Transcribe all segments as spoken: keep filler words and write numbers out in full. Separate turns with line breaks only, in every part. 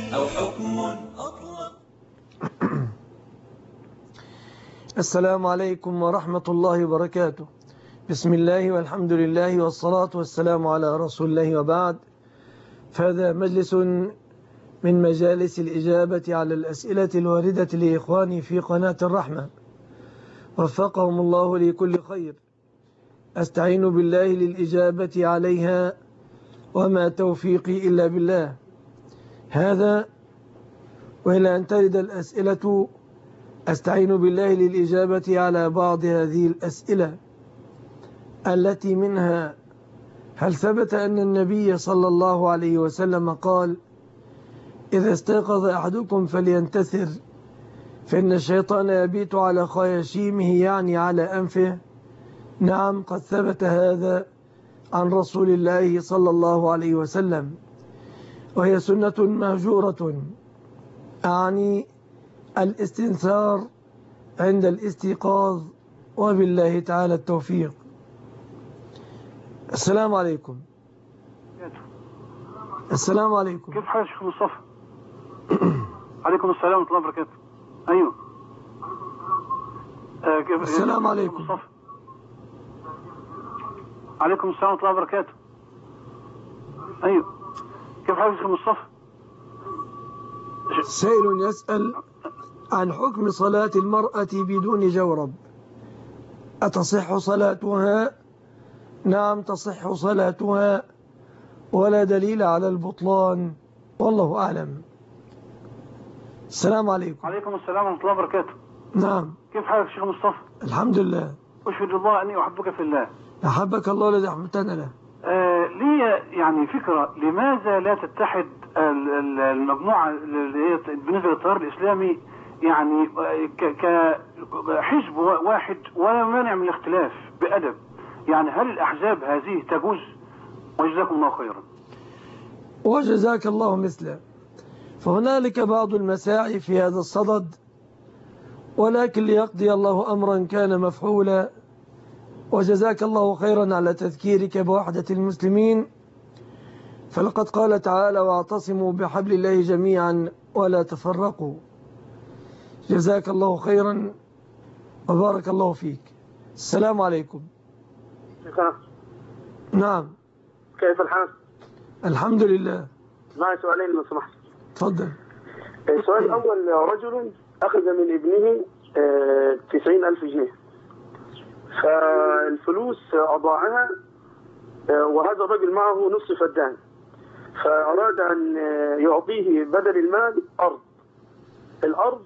أو حكم أطلق.
السلام عليكم ورحمة الله وبركاته. بسم الله والحمد لله والصلاة والسلام على رسول الله، وبعد، فهذا مجلس من مجالس الإجابة على الأسئلة الواردة لإخواني في قناة الرحمة، وفقهم الله لكل خير. أستعين بالله للإجابة عليها، وما توفيقي إلا بالله. هذا وإلى أن ترد الأسئلة أستعين بالله للإجابة على بعض هذه الأسئلة، التي منها: هل ثبت أن النبي صلى الله عليه وسلم قال: إذا استيقظ أحدكم فلينتثر فإن الشيطان يبيت على خياشيمه، يعني على أنفه؟ نعم، قد ثبت هذا عن رسول الله صلى الله عليه وسلم، وهي سنة مهجورة، أعني الاستنثار عند الاستيقاظ، وبالله تعالى التوفيق. السلام عليكم. السلام عليكم.
كيف حالك شيخ مصطفى؟ عليكم السلام ورحمة الله وبركاته. أيوه. آه كيف
السلام عليكم.
مصطفى. عليكم السلام ورحمة الله وبركاته. أيوه. كيف حالك شيخ مصطفى؟
سائل يسأل عن حكم صلاة المرأة بدون جورب، أتصح صلاتها؟ نعم، تصح صلاتها، ولا دليل على البطلان، والله أعلم. السلام عليكم.
عليكم السلام ورحمة الله وبركاته.
نعم.
كيف حالك شيخ مصطفى؟
الحمد لله.
أشهد الله أني أحبك في الله.
أحبك الله الذي أحببتنا له.
آه لي يعني فكرة، لماذا لا تتحد المجموعة اللي هي بالنسبة للتيار الإسلامي يعني كحزب واحد، ولا مانع من الاختلاف بأدب؟ يعني هل الأحزاب هذه تجوز؟ وجزاكم الله خيرا.
وجزاك الله مثله. فهنالك بعض المساعي في هذا الصدد، ولكن ليقضي الله أمرا كان مفعولا. وجزاك الله خيرا على تذكيرك بوحدة المسلمين، فلقد قال تعالى: واعتصموا بحبل الله جميعا ولا تفرقوا. جزاك الله خيرا وبارك الله فيك. السلام عليكم. نعم.
كيف الحال؟
الحمد لله.
معي سؤالين لو سمحت.
تفضل.
السؤال الأول: رجل أخذ من ابنه تسعين ألف جنيه، فالفلوس أضاعها، وهذا الرجل معه نصف فدان، فأراد أن يعطيه بدل المال أرض. الأرض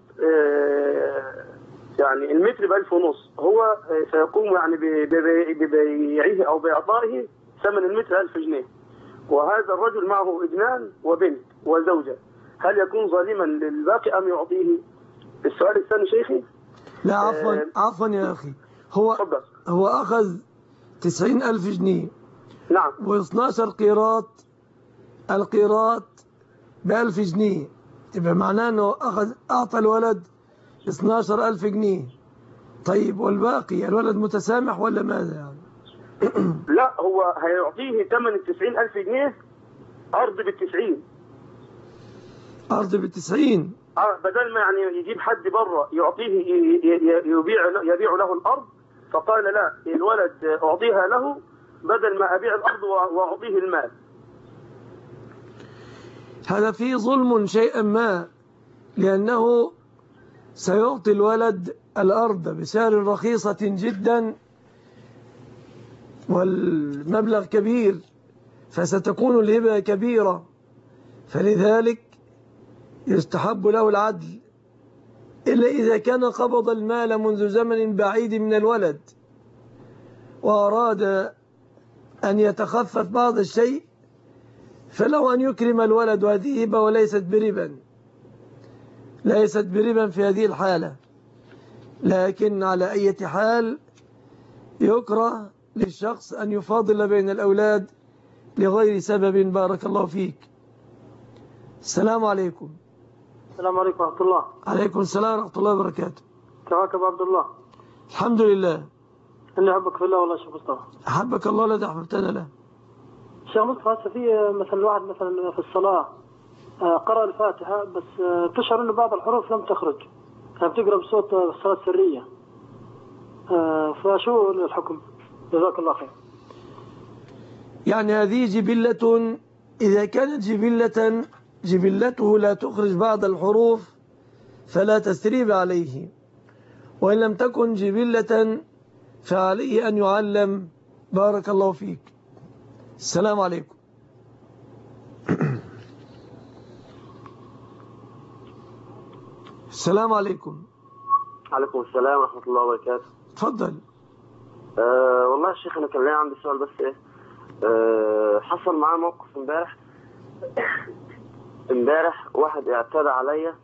يعني المتر بألف ونص، هو سيقوم يعني ببيعه أو بإعطائه ثمن المتر ألف جنيه، وهذا الرجل معه ابنان وبنت وزوجة، هل يكون ظالما للباقي أم يعطيه؟ السؤال الثاني شيخي.
لا عفوا آه عفوا يا أخي، هو فضل. هو أخذ تسعين ألف جنيه.
نعم.
واثناشر قيراط، القيراط بألف جنيه، يبقى معناه أنه أخذ أعطى الولد اثناشر ألف جنيه. طيب والباقي الولد متسامح ولا ماذا يعني؟
لا، هو هيعطيه ثمن التسعين ألف جنيه، أرض بالتسعين.
أرض بالتسعين.
اه بدل ما يعني يجيب حد بره يعطيه يبيع يبيع له الأرض، فقال لا، الولد أعطيها له بدل ما أبيع الأرض وأعطيه المال.
هذا فيه ظلم شيئا ما، لأنه سيعطي الولد الأرض بسعر رخيصة جدا والمبلغ كبير، فستكون الهبة كبيرة، فلذلك يستحب له العدل، إلا إذا كان قبض المال منذ زمن بعيد من الولد وأراد أن يتخفف بعض الشيء، فله أن يكرم الولد، وهذه هبة وليست بربا، ليست بربا في هذه الحالة. لكن على أي حال يكره للشخص أن يفاضل بين الأولاد لغير سبب. بارك الله فيك. السلام عليكم.
السلام عليكم ورحمة الله.
عليكم السلام ورحمة الله وبركاته.
كيفك أبو عبد الله؟
الحمد لله.
إني أحبك في الله والله شيخ مصطفى.
أحبك الله الذي أحببتنا له.
شيخ مصطفى، هسه في مثلا واحد مثلا في الصلاة
قرأ الفاتحة بس تشعر أن بعض الحروف لم تخرج، كانت تقرأ بصوت الصلاة السرية، فشو الحكم؟ جزاك الله خير.
يعني هذه جبلة، إذا كانت جبلة جبلته لا تخرج بعض الحروف فلا تسريب عليه، وإن لم تكن جبلة فعليه أن يعلم. بارك الله فيك. السلام عليكم. السلام عليكم.
عليكم السلام ورحمة الله وبركاته.
تفضل.
أه والله يا شيخ، أنا كان لي عندي سؤال بس إيه أه حصل معايا موقف امبارح. امبارح واحد اعتدى عليا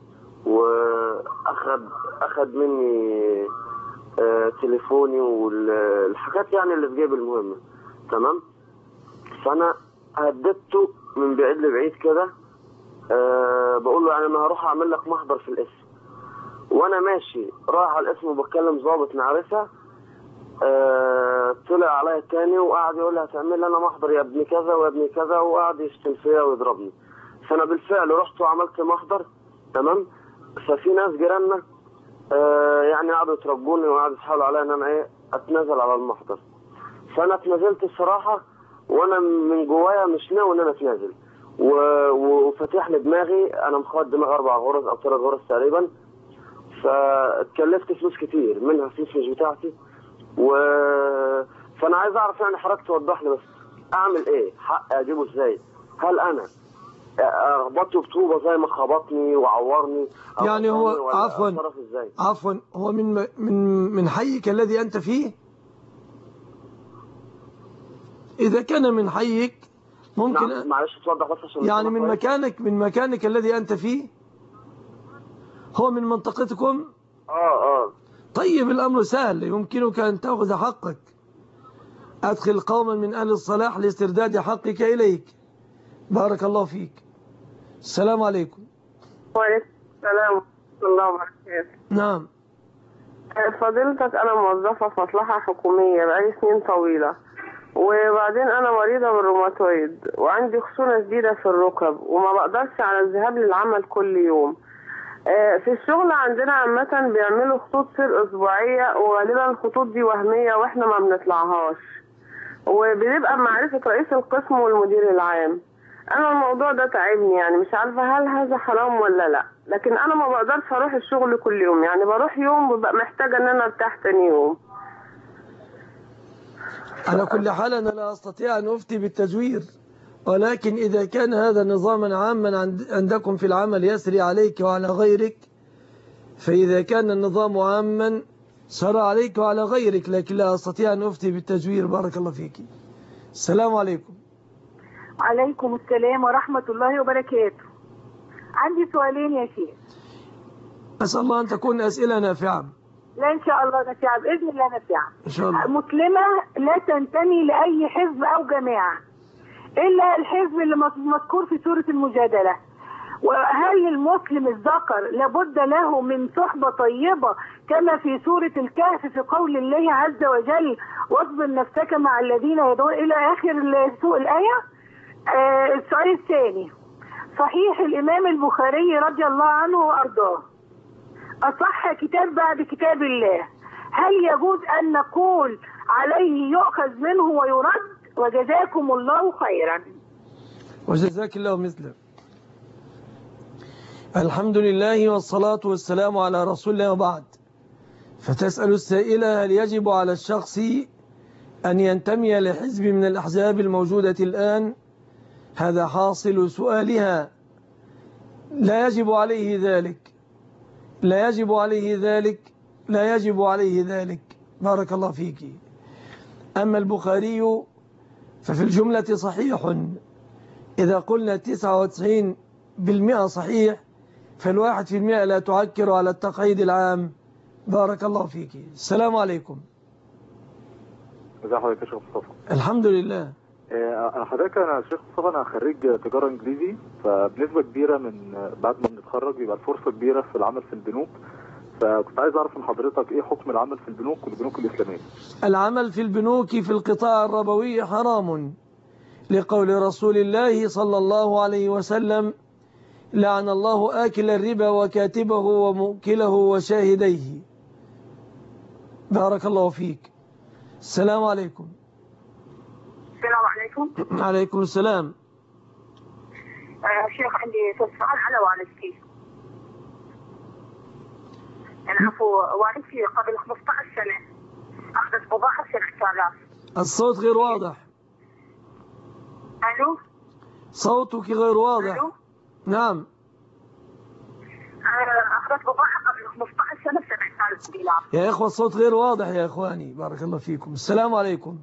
واخد اخد مني أه تليفوني والحاجات يعني اللي في جيبي المهمة، تمام. فأنا هددته من بعيد لبعيد كده، أه بقول له يعني أنا هروح أعمل لك محضر في الاسم. وانا ماشي رايح على الاسم وبتكلم ضابط معرفة، أه طلع عليا تاني وقعد يقول لي هتعمل لي انا محضر يا ابني كذا ويا ابني كذا، وقعد يشتم فيا ويضربني. فانا بالفعل رحت وعملت محضر، تمام. ففي ناس جيراننا أه يعني قعدوا يتربوني وقعدوا يسحبوا عليا ان انا ايه اتنازل على المحضر. فانا اتنازلت الصراحة، وانا من جوايا مش ناوي ان انا اتنازل، وفتح لي دماغي. انا مخوض دماغ اربع غرز او ثلاث غرز تقريبا، فاتكلفت فلوس كتير، منها فلوس مش بتاعتي. و فانا عايز اعرف يعني حضرتك توضح لي بس اعمل ايه، حق اجيبه ازاي؟ هل انا اخبطه بطوبه زي ما خبطني وعورني،
يعني هو عفوا
ازاي؟
عفوا هو من من من حيك الذي انت فيه؟ اذا كان من حيك ممكن
نعم. معلش توضح بس عشان
يعني من مكانك من مكانك الذي انت فيه، هو من منطقتكم؟
اه اه
طيب الأمر سهل، يمكنك أن تأخذ حقك. أدخل قوما من أهل الصلاح لاسترداد حقك إليك. بارك الله فيك. السلام عليكم.
وعليكم السلام ورحمة الله وبركاته.
نعم.
فضيلتك أنا موظفة في مصلحة حكومية بقالي سنين طويلة، وبعدين أنا مريضة بالروماتويد وعندي خشونة شديدة في الركب وما بقدرش على الذهاب للعمل كل يوم. في الشغل عندنا عامة بيعملوا خطوط سير أسبوعية، وغالبا الخطوط دي وهمية وإحنا ما بنطلعهاش، وبنبقى بمعرفة رئيس القسم والمدير العام. أنا الموضوع ده تعبني، يعني مش عارفة هل هذا حرام ولا لا، لكن أنا ما بقدرش أروح الشغل كل يوم، يعني بروح يوم وببقى محتاجة إن أنا أرتاح تاني يوم.
على كل حال أنا لا أستطيع أن أفتي بالتزوير، ولكن إذا كان هذا نظاما عاما عندكم في العمل يسري عليك وعلى غيرك، فإذا كان النظام عاما سرى عليك وعلى غيرك، لكن لا أستطيع أن أفتي بالتزوير. بارك الله فيك. السلام عليكم.
عليكم السلام ورحمة الله وبركاته. عندي سؤالين يا شيخ.
أسأل الله أن تكون أسئلة نافعة.
لا إن شاء الله نافعة بإذن الله، نافعة
إن شاء الله.
مسلمة لا تنتمي لأي حزب أو جماعة إلا الحزب اللي مذكور في سورة المجادلة. وهل المسلم الذكر لابد له من صحبة طيبة كما في سورة الكهف في قول الله عز وجل واصبر نفسك مع الذين يدعون إلى آخر سوء الآية؟ آه السؤال الثاني، صحيح الإمام البخاري رضي الله عنه وأرضاه أصح كتاب بعد كتاب الله، هل يجوز أن نقول عليه يؤخذ منه ويرد؟ وجزاكم الله خيرا.
وجزاك الله مثله. الحمد لله والصلاة والسلام على رسول الله، وبعد. فتسأل السائلة هل يجب على الشخص أن ينتمي لحزب من الأحزاب الموجودة الآن؟ هذا حاصل سؤالها. لا يجب عليه ذلك، لا يجب عليه ذلك، لا يجب عليه ذلك. بارك الله فيك. أما البخاري ففي الجملة صحيح. إذا قلنا تسعة وتسعين بالمئة صحيح، فالواحد في المئة لا تعكر على التقعيد العام. بارك الله فيك. السلام عليكم.
ازي حضرتك يا شيخ مصطفى؟
الحمد لله.
انا حضرتك انا شيخ مصطفى، انا خريج تجاره انجليزي، فبنسبه كبيره من بعد ما بنتخرج بيبقى الفرصه كبيره في العمل في البنوك، فكنت عايز اعرف من حضرتك ايه حكم العمل في البنوك والبنوك الاسلاميه؟
العمل في البنوك في القطاع الربوي حرام، لقول رسول الله صلى الله عليه وسلم لعن الله آكل الربا وكاتبه وموكله وشاهديه. بارك الله فيك. السلام عليكم.
السلام عليكم.
عليكم السلام.
آه شيخ عندي سؤال على والدتي. العفو، والدتي قبل خمسة عشر سنة أخذت بضاعة ستة آلاف.
الصوت غير واضح.
ألو.
صوتك غير واضح.
ألو.
نعم.
أخذت بضاعة قبل خمسة عشر سنة ب سبعة آلاف دينار.
يا إخوة الصوت غير واضح يا إخواني. بارك الله فيكم. السلام عليكم.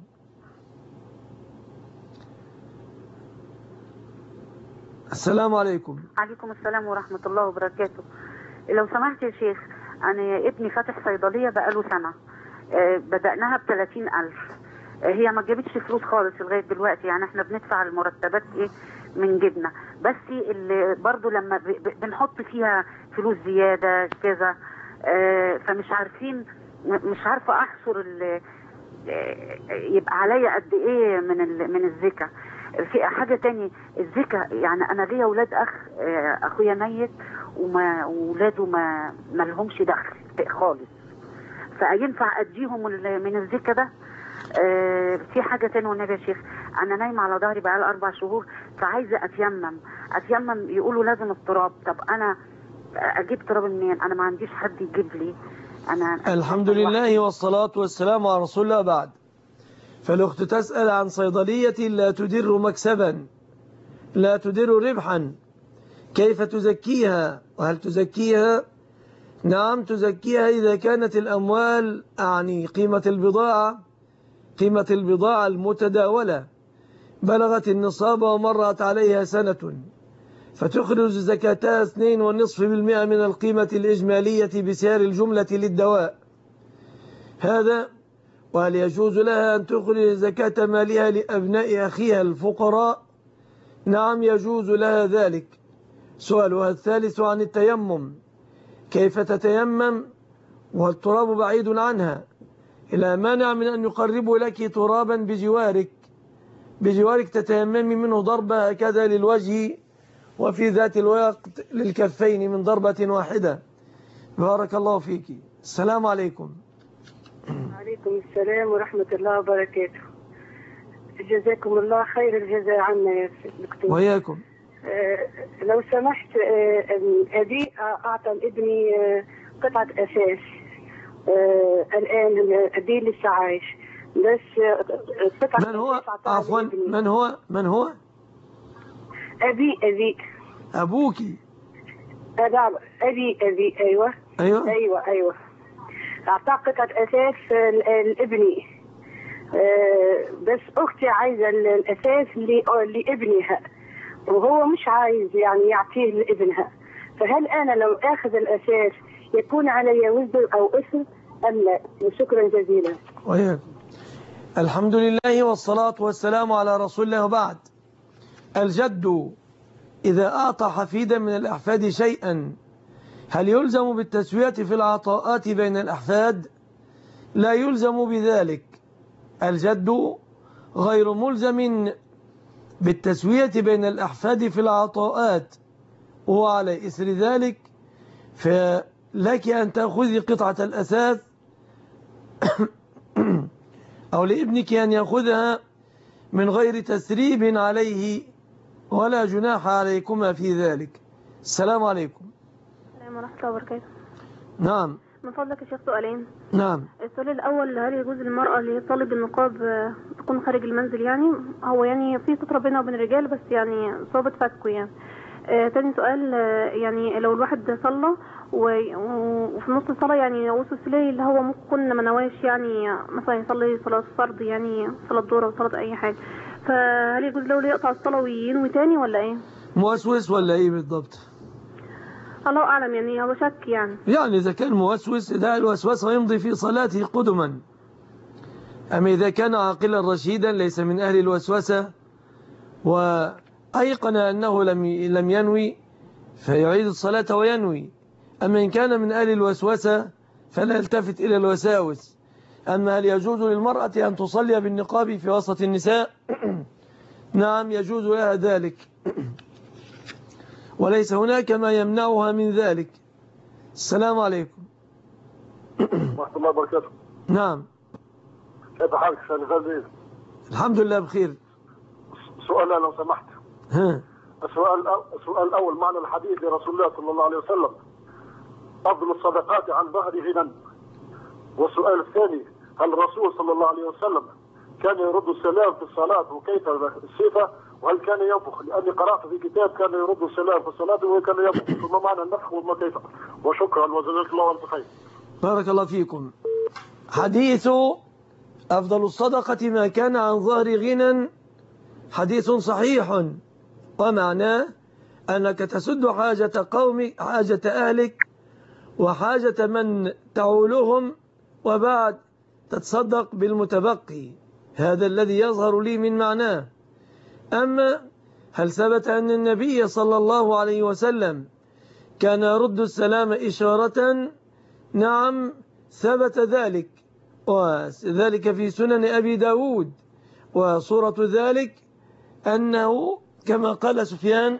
السلام عليكم.
عليكم السلام ورحمة الله وبركاته. لو سمحت يا شيخ، أنا ابني فاتح صيدلية بقاله سنة، أه بدأناها بثلاثين ألف. أه هي ما جابتش فلوس خالص لغاية دلوقتي، يعني احنا بندفع المرتبات ايه من جبنا، بس اللي برضو لما بنحط فيها فلوس زيادة كذا، أه فمش عارفين، مش عارفة أحصر يبقى عليا قد ايه من من الزكاة. في حاجة تاني، الزكاة يعني أنا ليا ولاد أخ أخويا ميت وما ولاده ما ما لهمش دخل خالص، فينفع أديهم من الزكاة ده؟ في حاجة تاني والنبي يا شيخ، أنا نايمة على ظهري بقالي أربع شهور فعايزة أتيمم أتيمم يقولوا لازم التراب. طب أنا أجيب تراب منين؟ أنا ما عنديش حد يجيب لي. أنا
الحمد لله والصلاة والسلام على رسول الله. بعد، فالأخت تسأل عن صيدلية لا تدر مكسبا، لا تدر ربحا، كيف تزكيها؟ وهل تزكيها؟ نعم تزكيها إذا كانت الأموال يعني قيمة البضاعة قيمة البضاعة المتداولة بلغت النصاب ومرت عليها سنة، فتخرج زكاتها اثنين ونصف بالمئة من القيمة الإجمالية بسعر الجملة للدواء هذا. وهل يجوز لها أن تخرج زكاة مالها لأبناء أخيها الفقراء؟ نعم يجوز لها ذلك. سؤالها الثالث عن التيمم، كيف تتيمم والتراب بعيد عنها؟ إلا مانع من أن يقربوا لك ترابا بجوارك بجوارك تتيممي منه ضربة هكذا للوجه، وفي ذات الوقت للكفين من ضربة واحدة. بارك الله فيك. السلام عليكم.
وعليكم السلام ورحمة الله وبركاته. جزاكم الله خير الجزاء عنا يا دكتور.
وياكم.
آه لو سمحت، آه أبي أعطى لابني آه قطعة أساس، آه الآن أبي لسه عايش، بس آه قطعة
من هو؟ عفوا، من هو؟ من هو؟
أبي أبي
أبوكي؟
أبي أبي أيوة
أيوة
أيوة أيوة أعطاه قطعة أساس لابني، أه بس أختي عايزة الأساس لابنها وهو مش عايز يعني يعطيه لابنها، فهل أنا لو أخذ الأساس يكون علي وزر أو إثم أم لا؟ وشكرا جزيلا.
وياكم. الحمد لله والصلاة والسلام على رسول الله. وبعد، الجد إذا أعطى حفيدا من الأحفاد شيئا هل يلزم بالتسوية في العطاءات بين الأحفاد؟ لا يلزم بذلك. الجد غير ملزم بالتسوية بين الأحفاد في العطاءات، وعلى إثر ذلك فلك أن تأخذي قطعة الأساس أو لابنك أن يأخذها من غير تسريب عليه، ولا جناح عليكما في ذلك. السلام عليكم.
السلام ورحمة الله وبركاته.
نعم.
من فضلك يا شيخ سؤالين.
نعم.
السؤال الأول، هل يجوز للمرأة اللي طالب النقاب تكون خارج المنزل؟ يعني هو يعني في سترة بينها وبين الرجال بس يعني صعوبة فكه يعني. آه تاني سؤال، آه يعني لو الواحد صلى وفي نص الصلاة يعني وصل إليه اللي هو ممكن ما نواش يعني مثلا يصلي صلاة فرض يعني صلاة ظهر أو صلاة أي حاجة، فهل يجوز له يقطع الصلاة وينوي تاني ولا إيه؟
موسوس ولا إيه بالضبط؟
الله أعلم، يعني هو شك يعني.
يعني إذا كان موسوس داعي الوسوسة ويمضي في صلاته قدما. أما إذا كان عاقلا رشيدا ليس من أهل الوسوسة وأيقن أنه لم لم ينوي فيعيد الصلاة وينوي. أما إن كان من أهل الوسوسة فلا يلتفت إلى الوساوس. أما هل يجوز للمرأة أن تصلي بالنقاب في وسط النساء؟ نعم يجوز لها ذلك. وليس هناك ما يمنعها من ذلك. السلام عليكم.
ورحمة الله وبركاته.
نعم.
كيف حالك أستاذ فايز؟
الحمد لله بخير.
سؤال لو سمحت.
ها.
السؤال السؤال الأول، معنى الحديث لرسول الله صلى الله عليه وسلم أفضل الصدقات عن ظهر غنى. والسؤال الثاني، هل الرسول صلى الله عليه وسلم كان يرد السلام في الصلاة وكيف الصفة، وهل كان ينفخ؟ لأني قرأت في كتاب كان يرد السلام في الصلاة وكان ينفخ، فما معنى النفخ وما كيف؟ وشكرا وجزاك الله وانت خير.
بارك الله فيكم. حديث أفضل الصدقة ما كان عن ظهر غنى حديث صحيح، ومعناه أنك تسد حاجة قومك، حاجة أهلك وحاجة من تعولهم، وبعد تتصدق بالمتبقي. هذا الذي يظهر لي من معناه. أما هل ثبت أن النبي صلى الله عليه وسلم كان يرد السلام إشارة؟ نعم ثبت ذلك، وذلك في سنن أبي داود. وصورة ذلك أنه كما قال سفيان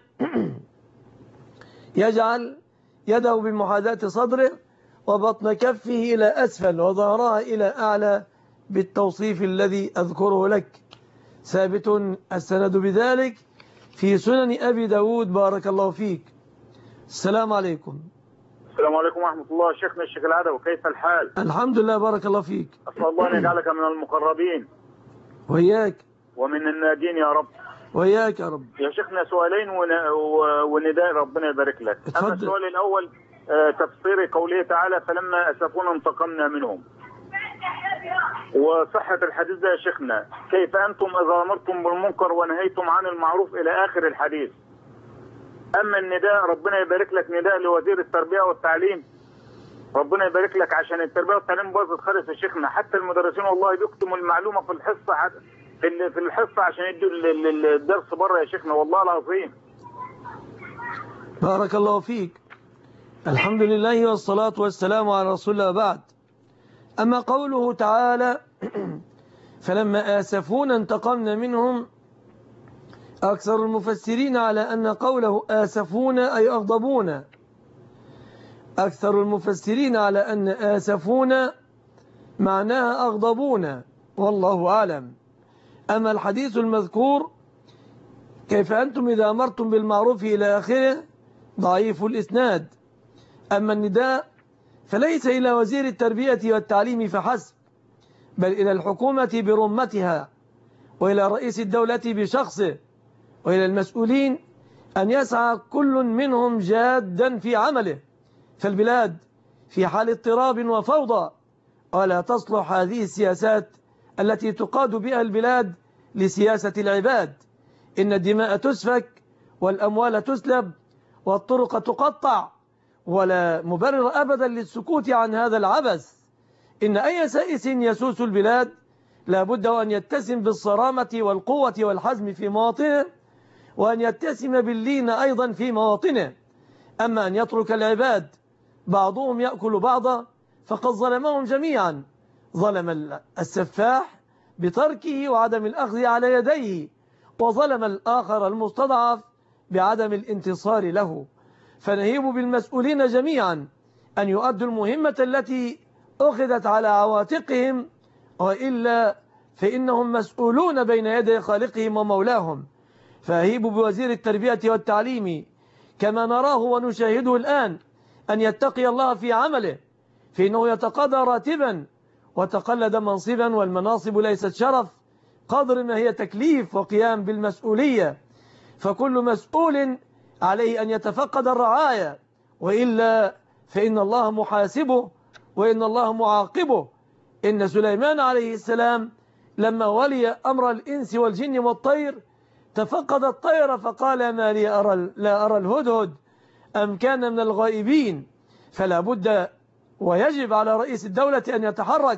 يجعل يده بمحاذاة صدره وبطن كفه إلى أسفل وظهرها إلى أعلى بالتوصيف الذي أذكره لك. ثابت السند بذلك في سنن أبي داود. بارك الله فيك. السلام عليكم.
السلام عليكم ورحمة الله. شيخنا الشيخ العدوي، كيف الحال؟
الحمد لله بارك الله فيك.
أسأل الله أن يجعلك من المقربين
وإياك
ومن الناجين يا رب.
وإياك يا رب.
يا شيخنا سؤالين ونداء ربنا يبارك لك.
اتفضل.
أما السؤال الأول تفسير قوله تعالى فلما أسفونا انتقمنا منهم، وصحة الحديث ده يا شيخنا، كيف أنتم إذا أمرتم بالمنكر ونهيتم عن المعروف إلى آخر الحديث. أما النداء ربنا يبارك لك، نداء لوزير التربية والتعليم، ربنا يبارك لك، عشان التربية والتعليم باظت خالص يا شيخنا. حتى المدرسين والله بيكتموا المعلومة في الحصة في في الحصة عشان يدوا الدرس بره يا شيخنا، والله العظيم.
بارك الله فيك. الحمد لله والصلاة والسلام على رسول الله. بعد، أما قوله تعالى فلما آسفونا انتقمنا منهم، أكثر المفسرين على أن قوله آسفونا أي أغضبونا. أكثر المفسرين على أن آسفونا معناها أغضبونا، والله أعلم. أما الحديث المذكور كيف أنتم إذا أمرتم بالمعروف إلى آخره ضعيف الإسناد. أما النداء فليس إلى وزير التربية والتعليم فحسب، بل إلى الحكومة برمتها، وإلى رئيس الدولة بشخصه، وإلى المسؤولين أن يسعى كل منهم جادا في عمله. فالبلاد في حال اضطراب وفوضى، ولا تصلح هذه السياسات التي تقاد بها البلاد لسياسة العباد. إن الدماء تسفك والأموال تسلب والطرق تقطع، ولا مبرر أبدا للسكوت عن هذا العبث. إن أي سائس يسوس البلاد لابد أن يتسم بالصرامة والقوة والحزم في مواطنه، وأن يتسم باللين أيضا في مواطنه. أما أن يترك العباد بعضهم يأكل بعضا فقد ظلمهم جميعا. ظلم السفاح بتركه وعدم الأخذ على يديه، وظلم الآخر المستضعف بعدم الانتصار له. فنهيب بالمسؤولين جميعا أن يؤدوا المهمة التي أخذت على عواتقهم، وإلا فإنهم مسؤولون بين يدي خالقهم ومولاهم. فأهيب بوزير التربية والتعليم كما نراه ونشاهده الآن أن يتقي الله في عمله، فإنه يتقاضى راتبا وتقلد منصبا، والمناصب ليست شرف قدر ما هي تكليف وقيام بالمسؤولية. فكل مسؤول عليه أن يتفقد الرعاية، وإلا فإن الله محاسبه وإن الله معاقبه. إن سليمان عليه السلام لما ولي أمر الإنس والجن والطير تفقد الطير فقال ما لي أرى لا أرى الهدهد أم كان من الغائبين. فلا بد ويجب على رئيس الدولة أن يتحرك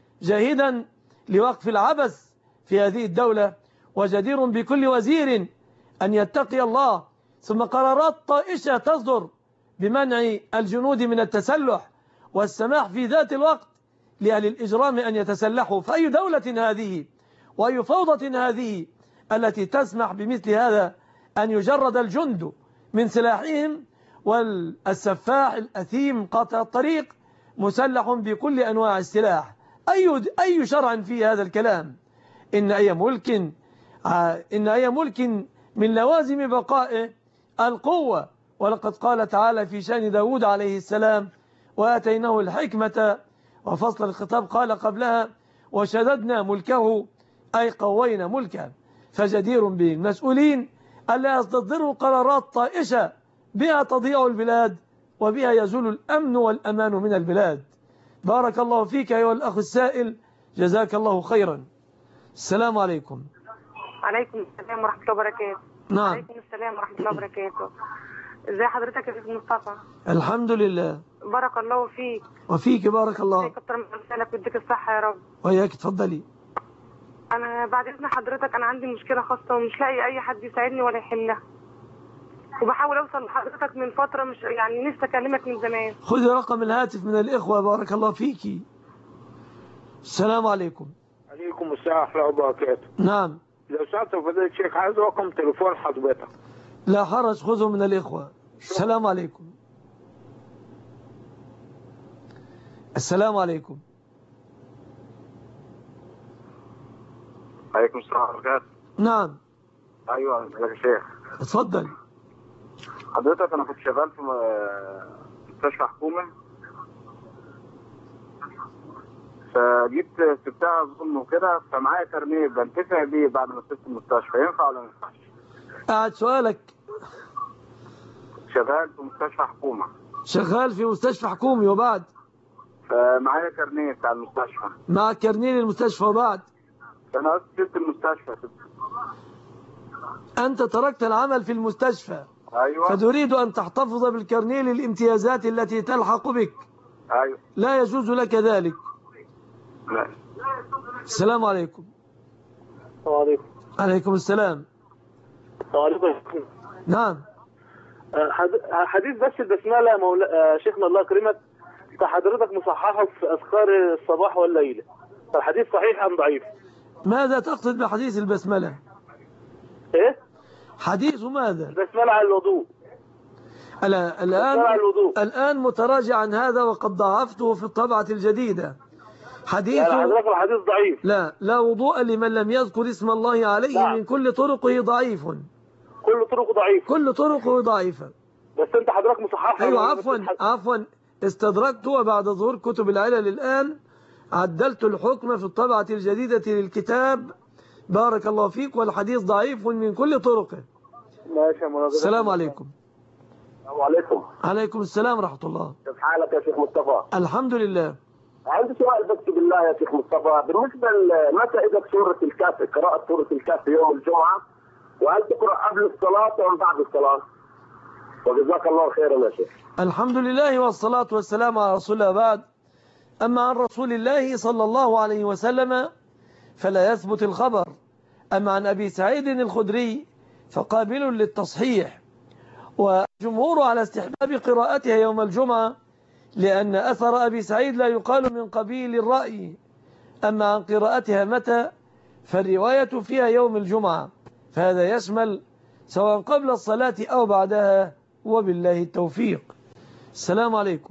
جاهدا لوقف العبث في هذه الدولة، وجدير بكل وزير أن يتقي الله. ثم قرارات طائشة تصدر بمنع الجنود من التسلح والسماح في ذات الوقت لأهل الإجرام أن يتسلحوا. فأي دولة هذه وأي فوضى هذه التي تسمح بمثل هذا، أن يجرد الجند من سلاحهم، والسفاح الأثيم قاطع الطريق مسلح بكل أنواع السلاح. أي أي شرع في هذا الكلام؟ إن أي ملك إن أي ملك من لوازم بقائه القوة، ولقد قال تعالى في شأن داود عليه السلام: وآتيناه الحكمة وفصل الخطاب، قال قبلها: وشددنا ملكه، أي قوينا ملكه. فجدير بالمسؤولين ألا يصدروا قرارات طائشة بها تضيع البلاد وبها يزول الأمن والأمان من البلاد. بارك الله فيك أيها الأخ السائل، جزاك الله خيرا. السلام عليكم.
عليكم السلام ورحمة الله وبركاته.
نعم.
عليكم السلام ورحمة الله وبركاته. ازي حضرتك يا شيخ مصطفى؟
الحمد لله.
بارك الله فيك.
وفيك بارك الله.
يكتر من امثالك ويديك الصحة يا رب.
وياك اتفضلي.
أنا بعد إذن حضرتك أنا عندي مشكلة خاصة ومش لاقي أي حد يساعدني ولا يحلها، وبحاول أوصل لحضرتك من فترة، مش يعني نفسي أكلمك من زمان.
خذي رقم الهاتف من الإخوة. بارك الله فيكي. السلام عليكم.
عليكم السلام ورحمة الله وبركاته.
نعم.
لو سألت فضيلة الشيخ عايز رقم تليفون حضرتك.
لا حرج، خذه من الإخوة. السلام عليكم. السلام عليكم.
عليكم السلام ورحمة الله وبركاته.
نعم.
أيوة يا شيخ.
اتفضل.
حضرتك أنا كنت شغال في مستشفى حكومة، فجيت سبتها ظلم وكده، فمعايا كارنيه بنتفع بيه بعد ما سبت المستشفى، ينفع ولا ما ينفعش؟
قاعد سؤالك.
شغال في مستشفى حكومة.
شغال في مستشفى حكومي وبعد؟
فمعايا كارنيه بتاع المستشفى.
مع كارنيه المستشفى وبعد؟
أنا سبت المستشفى.
أنت تركت العمل في المستشفى.
أيوة.
فتريد أن تحتفظ بالكارنيه للامتيازات التي تلحق بك.
أيوة.
لا يجوز لك ذلك.
لا.
السلام عليكم.
السلام عليكم.
عليكم السلام.
السلام عليكم.
نعم.
حديث بس البسملة مولا... شيخنا الله يكرمك، حضرتك مصححه في أذكار الصباح والليل، فالحديث صحيح أم ضعيف؟
ماذا تقصد بحديث البسملة؟
إيه؟
حديث ماذا؟
البسملة على الوضوء.
ألا الآن الآن متراجع عن هذا وقد ضعفته في الطبعة الجديدة. حديث
لا حضرتك الحديث ضعيف.
لا لا وضوء لمن لم يذكر اسم الله عليه. لا. من كل طرقه ضعيف.
كل طرقه ضعيف.
كل طرقه ضعيفة.
بس انت حضرتك مصححه.
ايوه عفوا عفوا استدركت، وبعد ظهور كتب العلل الآن عدلت الحكم في الطبعة الجديدة للكتاب. بارك الله فيك. والحديث ضعيف من كل طرقه.
ماشي يا مولانا.
السلام عليكم.
وعليكم.
عليكم السلام ورحمة الله.
كيف حالك يا شيخ مصطفى؟
الحمد لله.
عندي سؤال بس بالله يا شيخ مصطفى، بالنسبة متى إذا سورة الكهف، قراءة سورة الكهف يوم الجمعة، وهل تقرأ قبل الصلاة أم بعد الصلاة؟ وجزاك الله خيرا يا شيخ.
الحمد لله والصلاة والسلام على رسول الله. بعد، أما عن رسول الله صلى الله عليه وسلم فلا يثبت الخبر. أما عن أبي سعيد الخدري فقابل للتصحيح، وجمهور على استحباب قراءتها يوم الجمعة، لأن أثر أبي سعيد لا يقال من قبيل الرأي. أما عن قراءتها متى فالرواية فيها يوم الجمعة، فهذا يشمل سواء قبل الصلاة أو بعدها، وبالله التوفيق. السلام عليكم.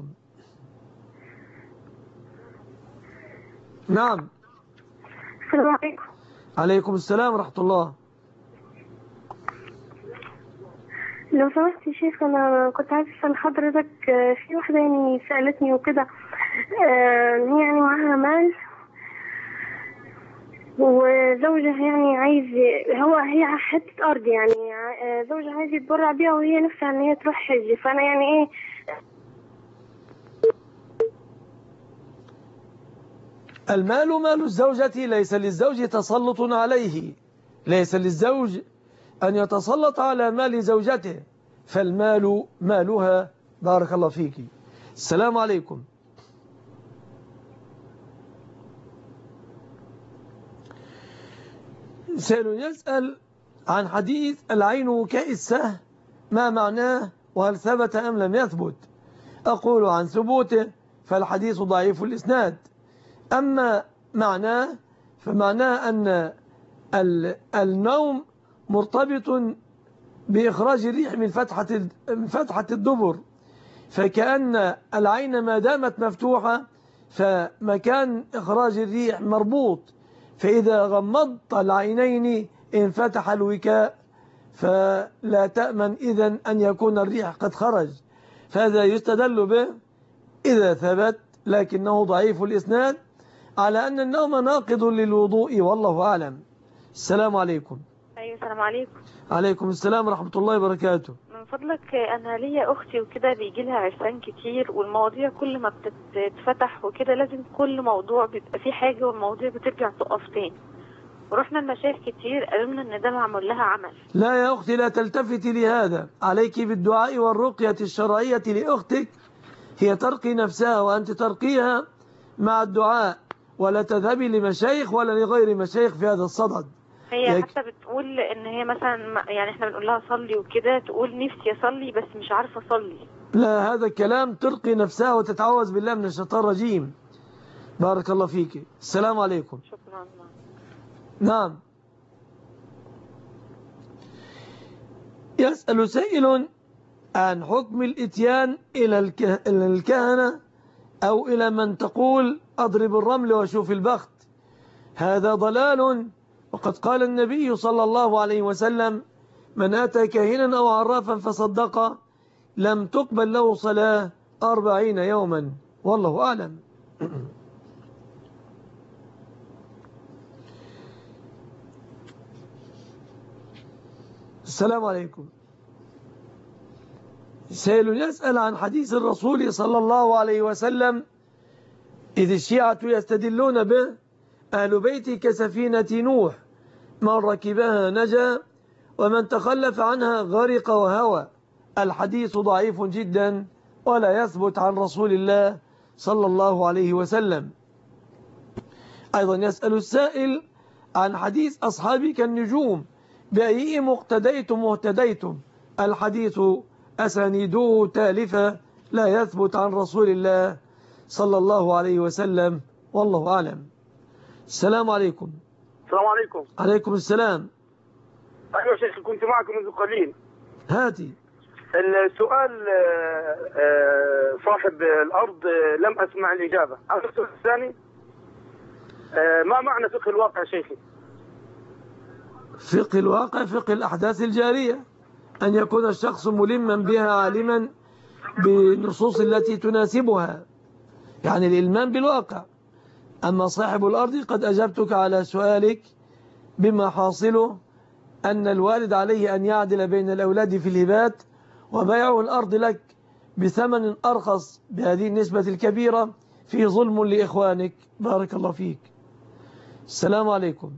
نعم.
السلام عليكم.
عليكم السلام ورحمة الله.
لو سمحت يا شيخ، أنا كنت عايز أسأل حضرتك، في واحدة يعني سألتني وكده، هي يعني معاها مال وزوجها يعني عايز، هو هي حتة أرض يعني زوجها عايز يتبرع بيها وهي نفسها إن هي تروح حج، فأنا يعني إيه.
المال مال الزوجة، ليس للزوج تسلط عليه، ليس للزوج أن يتسلط على مال زوجته، فالمال مالها. بارك الله فيك. السلام عليكم. سائل يسأل عن حديث العين وكاء السهم، ما معناه وهل ثبت أم لم يثبت؟ أقول عن ثبوته فالحديث ضعيف الإسناد. أما معناه فمعناه أن النوم مرتبط بإخراج الريح من فتحة من فتحة الدبر، فكأن العين ما دامت مفتوحة فمكان إخراج الريح مربوط، فإذا غمضت العينين انفتح الوكاء، فلا تأمن إذن أن يكون الريح قد خرج. فهذا يستدل به إذا ثبت، لكنه ضعيف الإسناد، على أن النوم ناقض للوضوء، والله أعلم. السلام عليكم.
أيوة السلام عليكم.
عليكم السلام ورحمة الله وبركاته.
من فضلك أنا ليا أختي وكده بيجي لها عرسان كتير، والمواضيع كل ما بتتفتح وكده لازم كل موضوع بيبقى فيه حاجة والمواضيع بترجع تقف تاني، ورحنا المشايخ كتير قالوا لنا ان ده معمول لها عمل.
لا يا أختي، لا تلتفتي لهذا، عليك بالدعاء والرقية الشرعية لأختك، هي ترقي نفسها وأنت ترقيها مع الدعاء، ولا تذهبي لمشايخ ولا لغير مشايخ في هذا الصدد.
هي حتى بتقول ان هي مثلا يعني احنا بنقول لها صلي وكده، تقول نفسي اصلي بس مش عارفه اصلي.
لا، هذا الكلام ترقي نفسها وتتعوذ بالله من الشيطان الرجيم. بارك الله فيك. السلام عليكم.
شكرا.
نعم. يسأل سائل عن حكم الاتيان إلى الكهنة أو إلى من تقول أضرب الرمل وشوف البخت. هذا ضلال، وقد قال النبي صلى الله عليه وسلم: من أتى كاهنا أو عرافا فصدق لم تقبل له صلاة أربعين يوما، والله أعلم. السلام عليكم. سائل يسأل عن حديث الرسول صلى الله عليه وسلم: إذ الشيعة يستدلون به أهل بيتي كسفينة نوح، من ركبها نجا ومن تخلف عنها غرق وهوى. الحديث ضعيف جدا ولا يثبت عن رسول الله صلى الله عليه وسلم. أيضا يسأل السائل عن حديث أصحابك النجوم، بأيهم اقتديتم واهتديتم. الحديث أسانيده تالفة لا يثبت عن رسول الله صلى الله عليه وسلم، والله أعلم. السلام عليكم.
السلام عليكم.
عليكم السلام.
أيوة شيخ، كنت معك منذ قليل.
هاتي.
السؤال صاحب الأرض لم أسمع الإجابة. السؤال الثاني: ما معنى فقه الواقع شيخي؟
فقه الواقع فقه الأحداث الجارية، أن يكون الشخص ملما بها عالما بالنصوص التي تناسبها، يعني الإلمام بالواقع. أما صاحب الأرض قد أجبتك على سؤالك بما حاصله أن الوالد عليه أن يعدل بين الأولاد في الهبات، وبيع الأرض لك بثمن أرخص بهذه النسبة الكبيرة فيه ظلم لإخوانك. بارك الله فيك. السلام عليكم.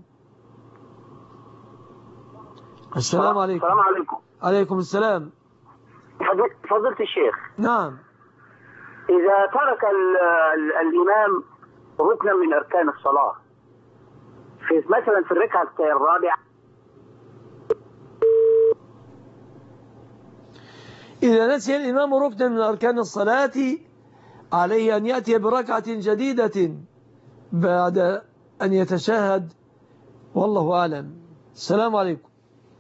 السلام عليكم.
السلام عليكم.
عليكم السلام.
فضيلة الشيخ.
نعم.
إذا ترك ال ال الإمام ركنا من أركان الصلاة في مثلا في الركعة الرابعة،
إذا نسي الإمام ركنا من أركان الصلاة عليه أن يأتي بركعة جديدة بعد أن يتشهد، والله أعلم. السلام عليكم.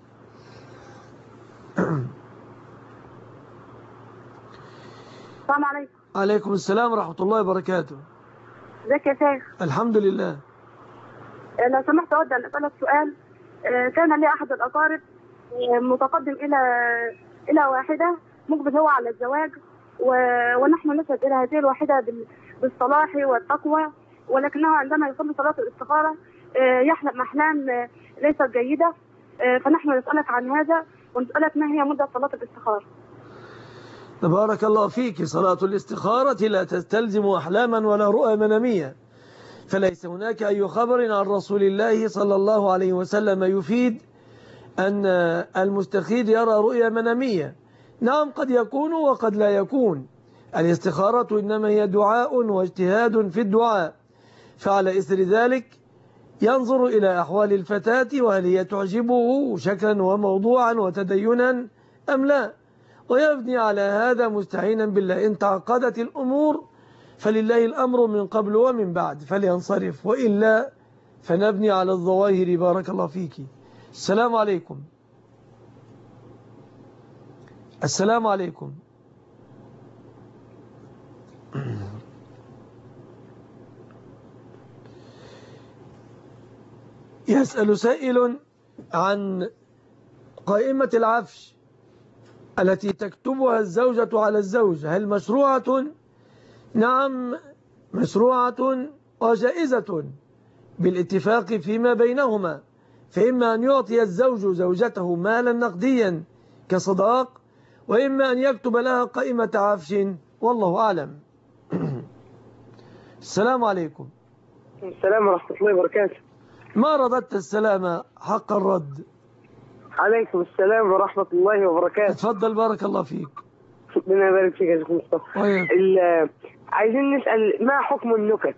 السلام عليكم.
عليكم السلام ورحمة الله وبركاته.
ازيك يا شيخ؟
الحمد لله.
لو سمحت أود أن أسألك سؤال. كان لي أحد الأقارب متقدم إلى إلى واحدة مقبل هو على الزواج، ونحن نشهد إلى هذه الواحدة بالصلاح والتقوى، ولكنه عندما يصلي صلاة الاستخارة يحلم أحلام ليست جيدة، فنحن نسألك عن هذا ونسألك ما هي مدة صلاة الاستخارة.
تبارك الله فيك. صلاة الاستخارة لا تستلزم أحلاما ولا رؤى منامية، فليس هناك أي خبر عن رسول الله صلى الله عليه وسلم يفيد أن المستخير يرى رؤيا منامية. نعم، قد يكون وقد لا يكون. الاستخارة إنما هي دعاء واجتهاد في الدعاء، فعلى إثر ذلك ينظر إلى أحوال الفتاة وهل هي تعجبه شكلا وموضوعا وتدينا أم لا، ويبني على هذا مستعينا بالله. إن تعقدت الأمور فلله الأمر من قبل ومن بعد، فلينصرف، وإلا فنبني على الظواهر. بارك الله فيك. السلام عليكم. السلام عليكم. يسأل سائل عن قائمة العفش التي تكتبها الزوجة على الزوج، هل مشروعة؟ نعم مشروعة وجائزة بالاتفاق فيما بينهما، فإما أن يعطي الزوج زوجته مالا نقديا كصداق، وإما أن يكتب لها قائمة عفش، والله أعلم. السلام عليكم.
السلام ورحمة الله وبركاته.
ما رددت السلام حق الرد.
عليكم السلام ورحمة الله وبركاته.
تفضل بارك الله فيك.
ربنا يبارك فيك يا شيخ مصطفى. عايزين نسأل ما حكم النكت؟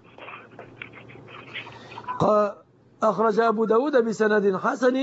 أخرج أبو داود بسند حسن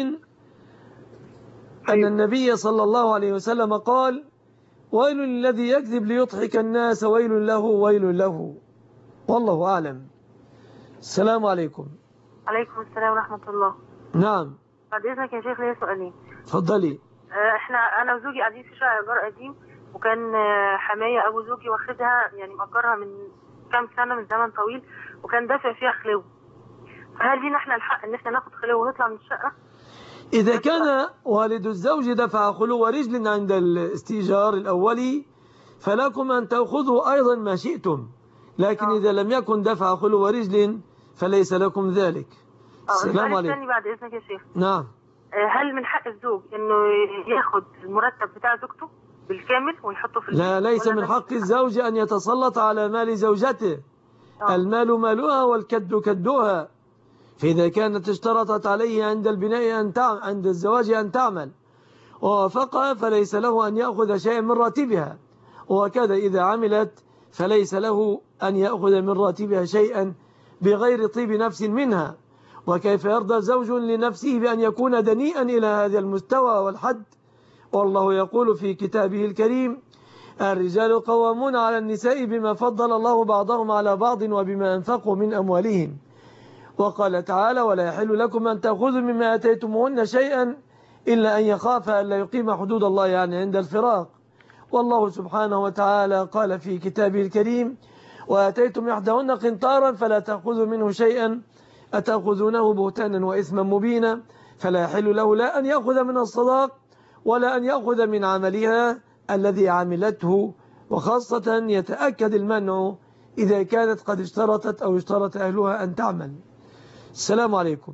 أن النبي صلى الله عليه وسلم قال: ويل للذي يكذب ليضحك الناس، ويل له ويل له، والله أعلم. السلام عليكم.
عليكم السلام ورحمة الله.
نعم.
بعد إذنك يا شيخ ليا سؤالين.
اتفضلي.
احنا أنا وزوجي قاعدين في شقة إيجار قديم، وكان حماية أبو زوجي واخدها يعني مأجرها من كام سنة من زمن طويل، وكان دافع فيها خلو. فهل لينا احنا الحق ان احنا ناخد خلو ونطلع من الشقة؟
إذا كان والد الزوج دفع خلو رجل عند الاستئجار الأولي فلكم أن تأخذوا أيضا ما شئتم، لكن أوه. إذا لم يكن دفع خلو رجل فليس لكم ذلك.
السلام عليكم. بعد إذنك يا شيخ.
نعم.
هل من حق الزوج انه ياخد المرتب بتاع زوجته بالكامل ويحطه في
لا، ليس من حق الزوج أن يتسلط على مال زوجته. أوه. المال مالها والكد كدها، فإذا كانت اشترطت عليه عند البناء أن تعمل عند الزواج أن تعمل ووافقها فليس له أن يأخذ شيئا من راتبها، وكذا إذا عملت فليس له أن يأخذ من راتبها شيئا بغير طيب نفس منها. وكيف يرضى زوج لنفسه بأن يكون دنيئا إلى هذا المستوى والحد؟ والله يقول في كتابه الكريم: الرجال قوامون على النساء بما فضل الله بعضهم على بعض وبما أنفقوا من أموالهم. وقال تعالى: ولا يحل لكم أن تأخذوا مما آتيتموهن شيئا إلا أن يخاف أن لا يقيم حدود الله، يعني عند الفراق. والله سبحانه وتعالى قال في كتابه الكريم: وآتيتم إحداهن قنطارا فلا تأخذوا منه شيئا أتأخذونه بهتانا وإثما مبينا. فلا يحل له لا أن يأخذ من الصداق ولا أن يأخذ من عملها الذي عملته، وخاصة يتأكد المنع إذا كانت قد اشترطت أو اشترط أهلها أن تعمل. السلام عليكم.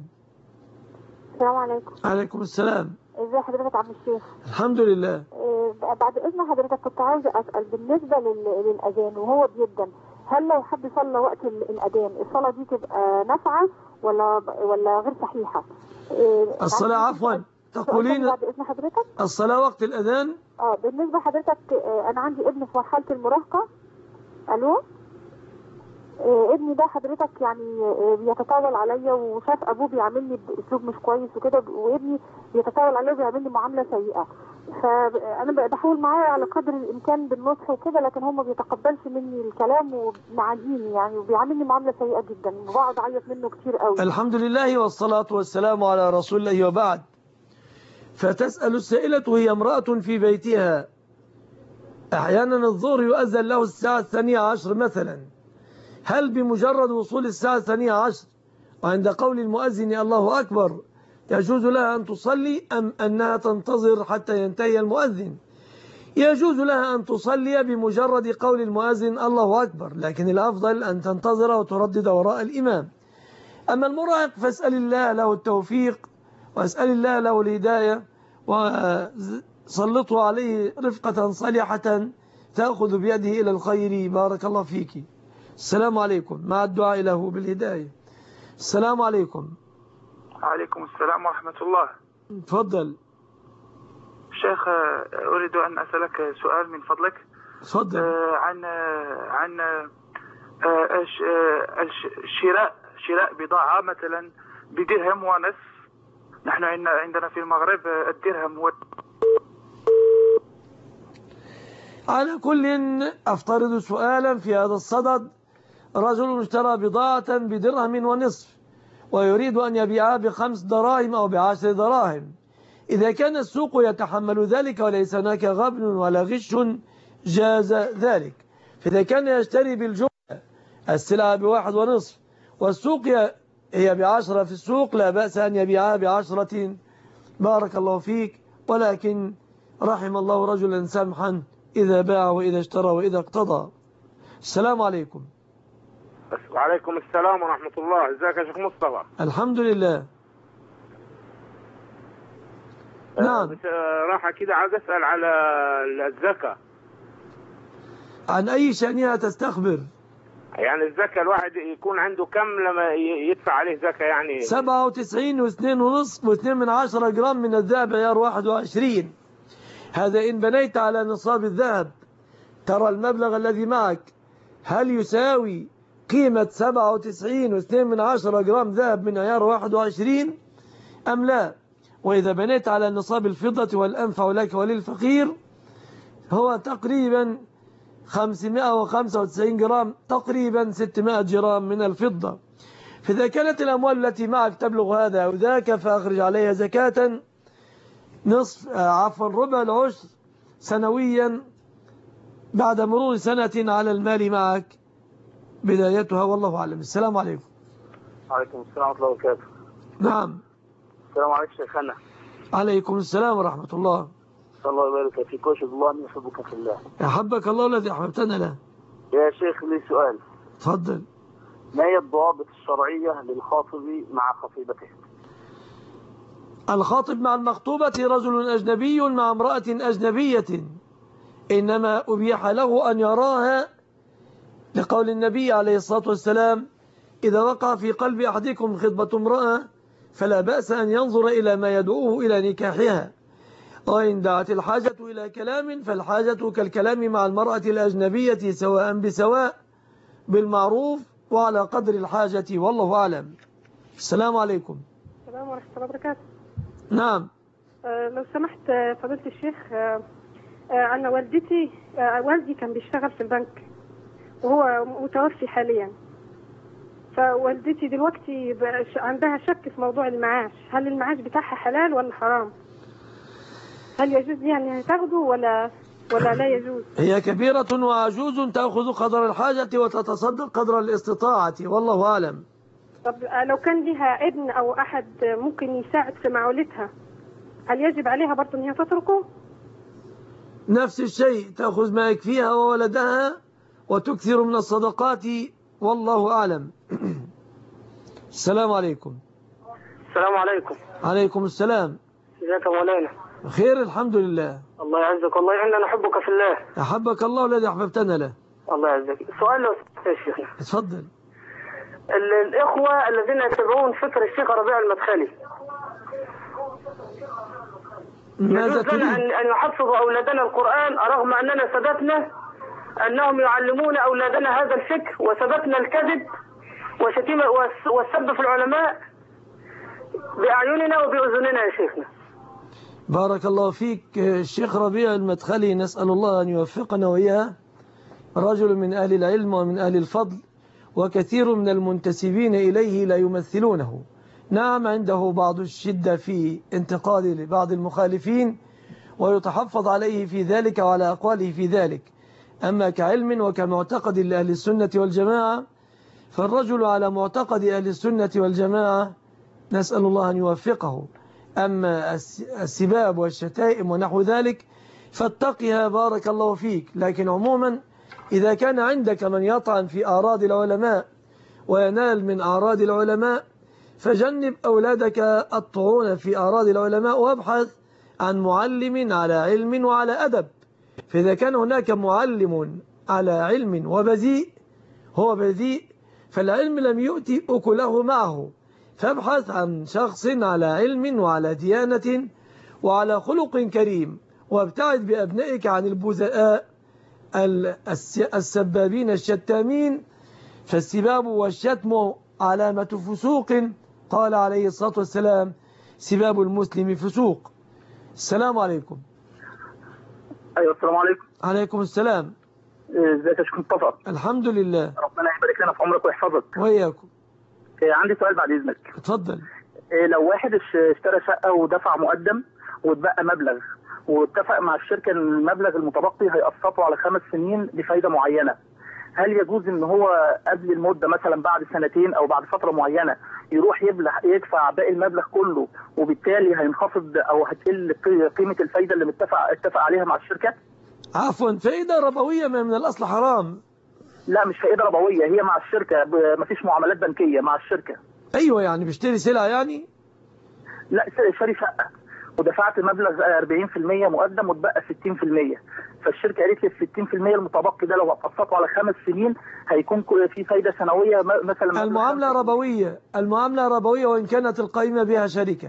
السلام عليكم.
عليكم السلام.
ازي حضرتك عم الشيخ؟
الحمد لله.
إيه بعد اذن حضرتك كنت عاوزه اسال بالنسبه للاذان وهو بيدن، هل لو حد صلى وقت الاذان الصلاه دي تبقى نافعه ولا ولا غير صحيحه؟ إيه
الصلاه عفوا تقولين
بعد اذن حضرتك
الصلاه وقت الاذان؟
اه بالنسبه حضرتك اه انا عندي ابن في مرحله المراهقه. الو إيه ابني ده حضرتك يعني إيه بيتطاول عليا وشاف ابوه بيعاملني باسلوب مش كويس وكده، وابني بيتطاول عليا وبيعاملني معامله سيئه، فانا بحاول معاه على قدر الامكان بالنصح وكده، لكن هو ما بيتقبلش مني الكلام ومعاديني يعني وبيعاملني معامله سيئه جدا وبقعد اعيط منه كتير قوي.
الحمد لله والصلاه والسلام على رسول الله، وبعد. فتسال السائله وهي امراه في بيتها، احيانا الظهر يؤذن له الساعه الثانيه عشر مثلا، هل بمجرد وصول الساعة الثانية عشر وعند قول المؤذن الله أكبر يجوز لها أن تصلي، أم أنها تنتظر حتى ينتهي المؤذن؟ يجوز لها أن تصلي بمجرد قول المؤذن الله أكبر، لكن الأفضل أن تنتظر وتردد وراء الإمام. أما المراهق فاسأل الله له التوفيق واسأل الله له الهداية، وسلطه عليه رفقة صالحة تأخذ بيده إلى الخير. بارك الله فيك. السلام عليكم، مع الدعاء له بالهداية. السلام عليكم.
وعليكم السلام ورحمة الله.
تفضل.
شيخ أريد أن أسألك سؤال من فضلك.
تفضل.
عن عن شراء شراء بضاعة مثلا بدرهم ونصف. نحن عندنا في المغرب الدرهم هو.
على كل أفترض سؤالا في هذا الصدد: رجل اشترى بضاعة بدرهم ونصف ويريد أن يبيعها بخمس دراهم أو بعشر دراهم، إذا كان السوق يتحمل ذلك وليس هناك غبن ولا غش جاز ذلك. فإذا كان يشتري بالجملة السلعة بواحد ونصف والسوق هي بعشرة في السوق لا بأس أن يبيعها بعشرة. بارك الله فيك. ولكن رحم الله رجلا سمحا إذا باع وإذا اشترى وإذا اقتضى. السلام عليكم.
وعليكم السلام ورحمة الله. ازيك يا شيخ مصطفى؟
الحمد لله. نعم.
بس راح كده عايز أسأل على الزكاة.
عن أي شأنها تستخبر؟
يعني الزكاة الواحد يكون عنده كم لما يدفع عليه زكاة؟ يعني
سبعة وتسعين واثنين ونصف واثنين من عشرة جرام من الذهب عيار واحد وعشرين. هذا إن بنيت على نصاب الذهب. ترى المبلغ الذي معك هل يساوي قيمة سبعة وتسعين واثنين من عشرة جرام ذهب من عيار واحد وعشرين أم لا؟ وإذا بنيت على نصاب الفضة والأنفع لك وللفقير هو تقريبا خمسمائة وخمسة وتسعين جرام، تقريبا ستمائة جرام من الفضة. فإذا كانت الأموال التي معك تبلغ هذا أو ذاك فأخرج عليها زكاة نصف عفوا ربع العشر سنويا بعد مرور سنة على المال معك بدايتها، والله أعلم. السلام عليكم.
وعليكم السلام ورحمة الله وبركاته.
نعم.
السلام عليكم شيخنا.
عليكم السلام ورحمة الله.
الله يبارك فيك واشهد الله اني احبك في الله.
أحبك الله الذي أحببتنا له.
يا شيخ لي سؤال.
تفضل.
ما هي الضوابط الشرعية للخاطب مع خطيبته؟
الخاطب مع المخطوبة رجل أجنبي مع امرأة أجنبية، إنما أبيح له أن يراها لقول النبي عليه الصلاة والسلام: إذا وقع في قلب أحدكم خطبة امرأة فلا بأس أن ينظر إلى ما يدعوه إلى نكاحها، وإن دعت الحاجة إلى كلام فالحاجة كالكلام مع المرأة الأجنبية سواء بسواء بالمعروف وعلى قدر الحاجة، والله أعلم. السلام عليكم.
السلام ورحمة الله وبركاته.
نعم.
أه لو سمحت فضيلة الشيخ، أه أه أنا والدتي أه والدي كان بيشتغل في البنك وهو متوفي حاليا، فوالدتي دلوقتي عندها شك في موضوع المعاش، هل المعاش بتاعها حلال ولا حرام؟ هل يجوز يعني تاخده ولا ولا لا يجوز؟
هي كبيرة وعجوز تأخذ قدر الحاجة وتتصدق قدر الاستطاعة، والله أعلم.
طب لو كان لها ابن أو أحد ممكن يساعد في معولتها، هل يجب عليها برضه أن هي تتركه؟
نفس الشيء، تأخذ ما يكفيها وولدها وتكثر من الصدقات، والله أعلم. السلام عليكم.
السلام عليكم.
عليكم السلام.
ازيك يا مولانا؟
خير الحمد لله.
الله يعزك والله، إننا نحبك في الله.
أحبك الله الذي أحببتنا له.
الله يعزك. سؤال لو سمحت يا شيخنا.
اتفضل.
الإخوة الذين يتبعون فكر الشيخ ربيع المدخلي،
ماذا
تريد؟ أن أن يحفظوا أولادنا القرآن رغم أننا ثبتنا أنهم يعلمون أولادنا هذا الفكر، وثبتنا الكذب وشتيمة والسب في العلماء بأعيننا وبأذننا يا شيخنا.
بارك الله فيك. الشيخ ربيع المدخلي نسأل الله أن يوفقنا وإياه، رجل من أهل العلم ومن أهل الفضل، وكثير من المنتسبين إليه لا يمثلونه. نعم عنده بعض الشدة في انتقاد لبعض المخالفين ويتحفظ عليه في ذلك وعلى أقواله في ذلك، أما كعلم وكمعتقد لأهل السنة والجماعة فالرجل على معتقد أهل السنة والجماعة، نسأل الله أن يوفقه. أما السباب والشتائم ونحو ذلك فاتقها بارك الله فيك. لكن عموما إذا كان عندك من يطعن في أعراض العلماء وينال من أعراض العلماء فجنب أولادك الطعون في أعراض العلماء، وابحث عن معلم على علم وعلى أدب. فإذا كان هناك معلم على علم وبذيء هو بذيء فالعلم لم يؤتي أكله معه، فابحث عن شخص على علم وعلى ديانة وعلى خلق كريم، وابتعد بأبنائك عن البذاء السبابين الشتامين، فالسباب والشتم علامة فسوق، قال عليه الصلاة والسلام: سباب المسلم فسوق. السلام عليكم.
أيوة السلام عليكم.
عليكم السلام.
ازيك يا شيخ مصطفى؟
الحمد لله.
ربنا يبارك لنا في عمرك ويحفظك.
وإياكم.
عندي سؤال بعد إذنك.
اتفضل.
لو واحد اشترى شقة ودفع مقدم
واتبقى مبلغ، واتفق مع الشركه ان المبلغ المتبقي هيقسطه على خمس سنين بفايده معينه. هل يجوز ان هو قبل المده مثلا بعد سنتين او بعد فتره معينه يروح يبلغ يدفع باقي المبلغ كله، وبالتالي هينخفض او هتقل قيمه الفايده اللي متفق اتفق عليها مع الشركه؟
عفوا، فائده ربويه ما من الاصل حرام.
لا مش فائده ربويه، هي مع الشركه، مفيش معاملات بنكيه مع الشركه.
ايوه يعني بيشتري سلعه يعني؟
لا شاري شقه ودفعت مبلغ أربعين في المية مقدم واتبقى ستين في المية، فالشركه قالت لي ال ستين في المية المتبقي ده لو هتقسطه على خمس سنين هيكون في فايده سنويه مثلا.
المعامله ربويه، المعامله ربويه وان كانت القائمه بها شركه.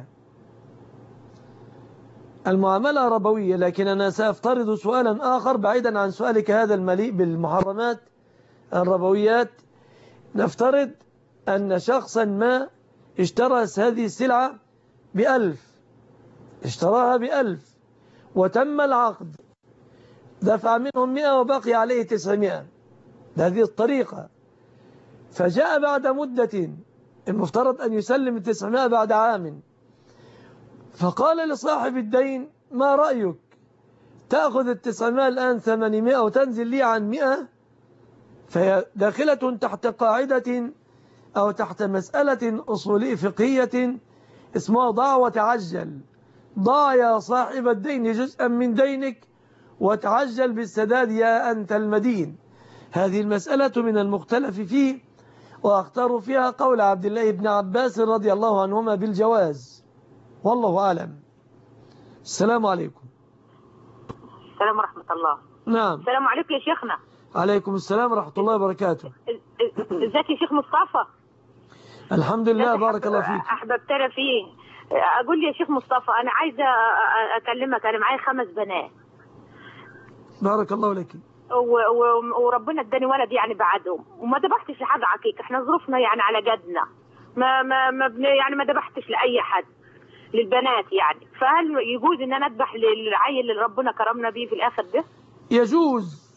المعامله ربويه، لكن انا سافترض سؤالا اخر بعيدا عن سؤالك هذا المليء بالمحرمات الربويات. نفترض ان شخصا ما اشترى هذه السلعه بألف، اشتراها بألف وتم العقد، دفع منهم مئة وبقي عليه تسعمائة بهذه الطريقة، فجاء بعد مدة المفترض أن يسلم التسعمائة بعد عام، فقال لصاحب الدين ما رأيك تأخذ التسعمائة الآن ثمانمائة وتنزل لي عن مئة؟ فهي داخلة تحت قاعدة أو تحت مسألة أصولية فقهية اسمها ضع وتعجل. ضع يا صاحب الدين جزءا من دينك وتعجل بالسداد يا أنت المدين. هذه المسألة من المختلف فيه، وأختار فيها قول عبد الله بن عباس رضي الله عنهما بالجواز، والله أعلم. السلام عليكم.
السلام ورحمة الله.
نعم.
السلام عليكم يا شيخنا.
عليكم السلام ورحمة الله وبركاته.
ازيك يا شيخ مصطفى؟
الحمد لله، بارك الله فيك.
أحببتنا فيه. أقول لي يا شيخ مصطفى أنا عايزة أكلمك، أنا معايا خمس بنات.
بارك الله لك.
وربنا اداني ولد يعني بعدهم، وما ذبحتش لحاجة عقيقة، احنا ظروفنا يعني على قدنا، ما ما ما يعني ما ذبحتش لأي حد للبنات يعني، فهل يجوز ان انا اذبح للعيل اللي ربنا كرمنا بيه في الاخر ده؟
يجوز.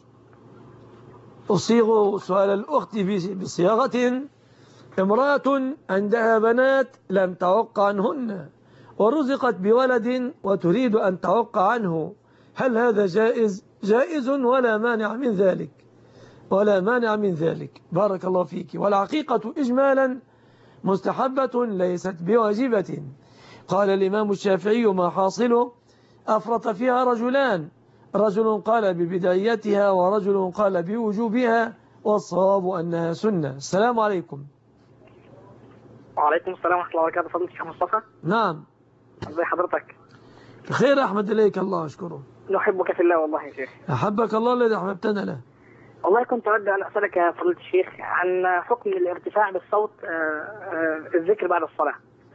أصيغ سؤال الأخت بصياغة: امرأة عندها بنات لم تعق عنهن ورزقت بولد وتريد أن تعق عنه، هل هذا جائز؟ جائز ولا مانع من ذلك، ولا مانع من ذلك. بارك الله فيك. والعقيقة إجمالا مستحبة ليست بواجبة. قال الإمام الشافعي: ما حاصله؟ أفرط فيها رجلان، رجل قال ببدعيتها ورجل قال بوجوبها، والصواب أنها سنة. السلام عليكم.
وعليكم السلام ورحمة الله وبركاته. فضيلة الشيخ مصطفى.
نعم.
ازي حضرتك؟
بخير أحمد إليك الله أشكره.
نحبك في الله والله يا شيخ.
أحبك الله الذي أحببتنا له.
والله كنت أود أن أسألك يا فضيلة الشيخ عن حكم الارتفاع بالصوت الذكر بعد الصلاة،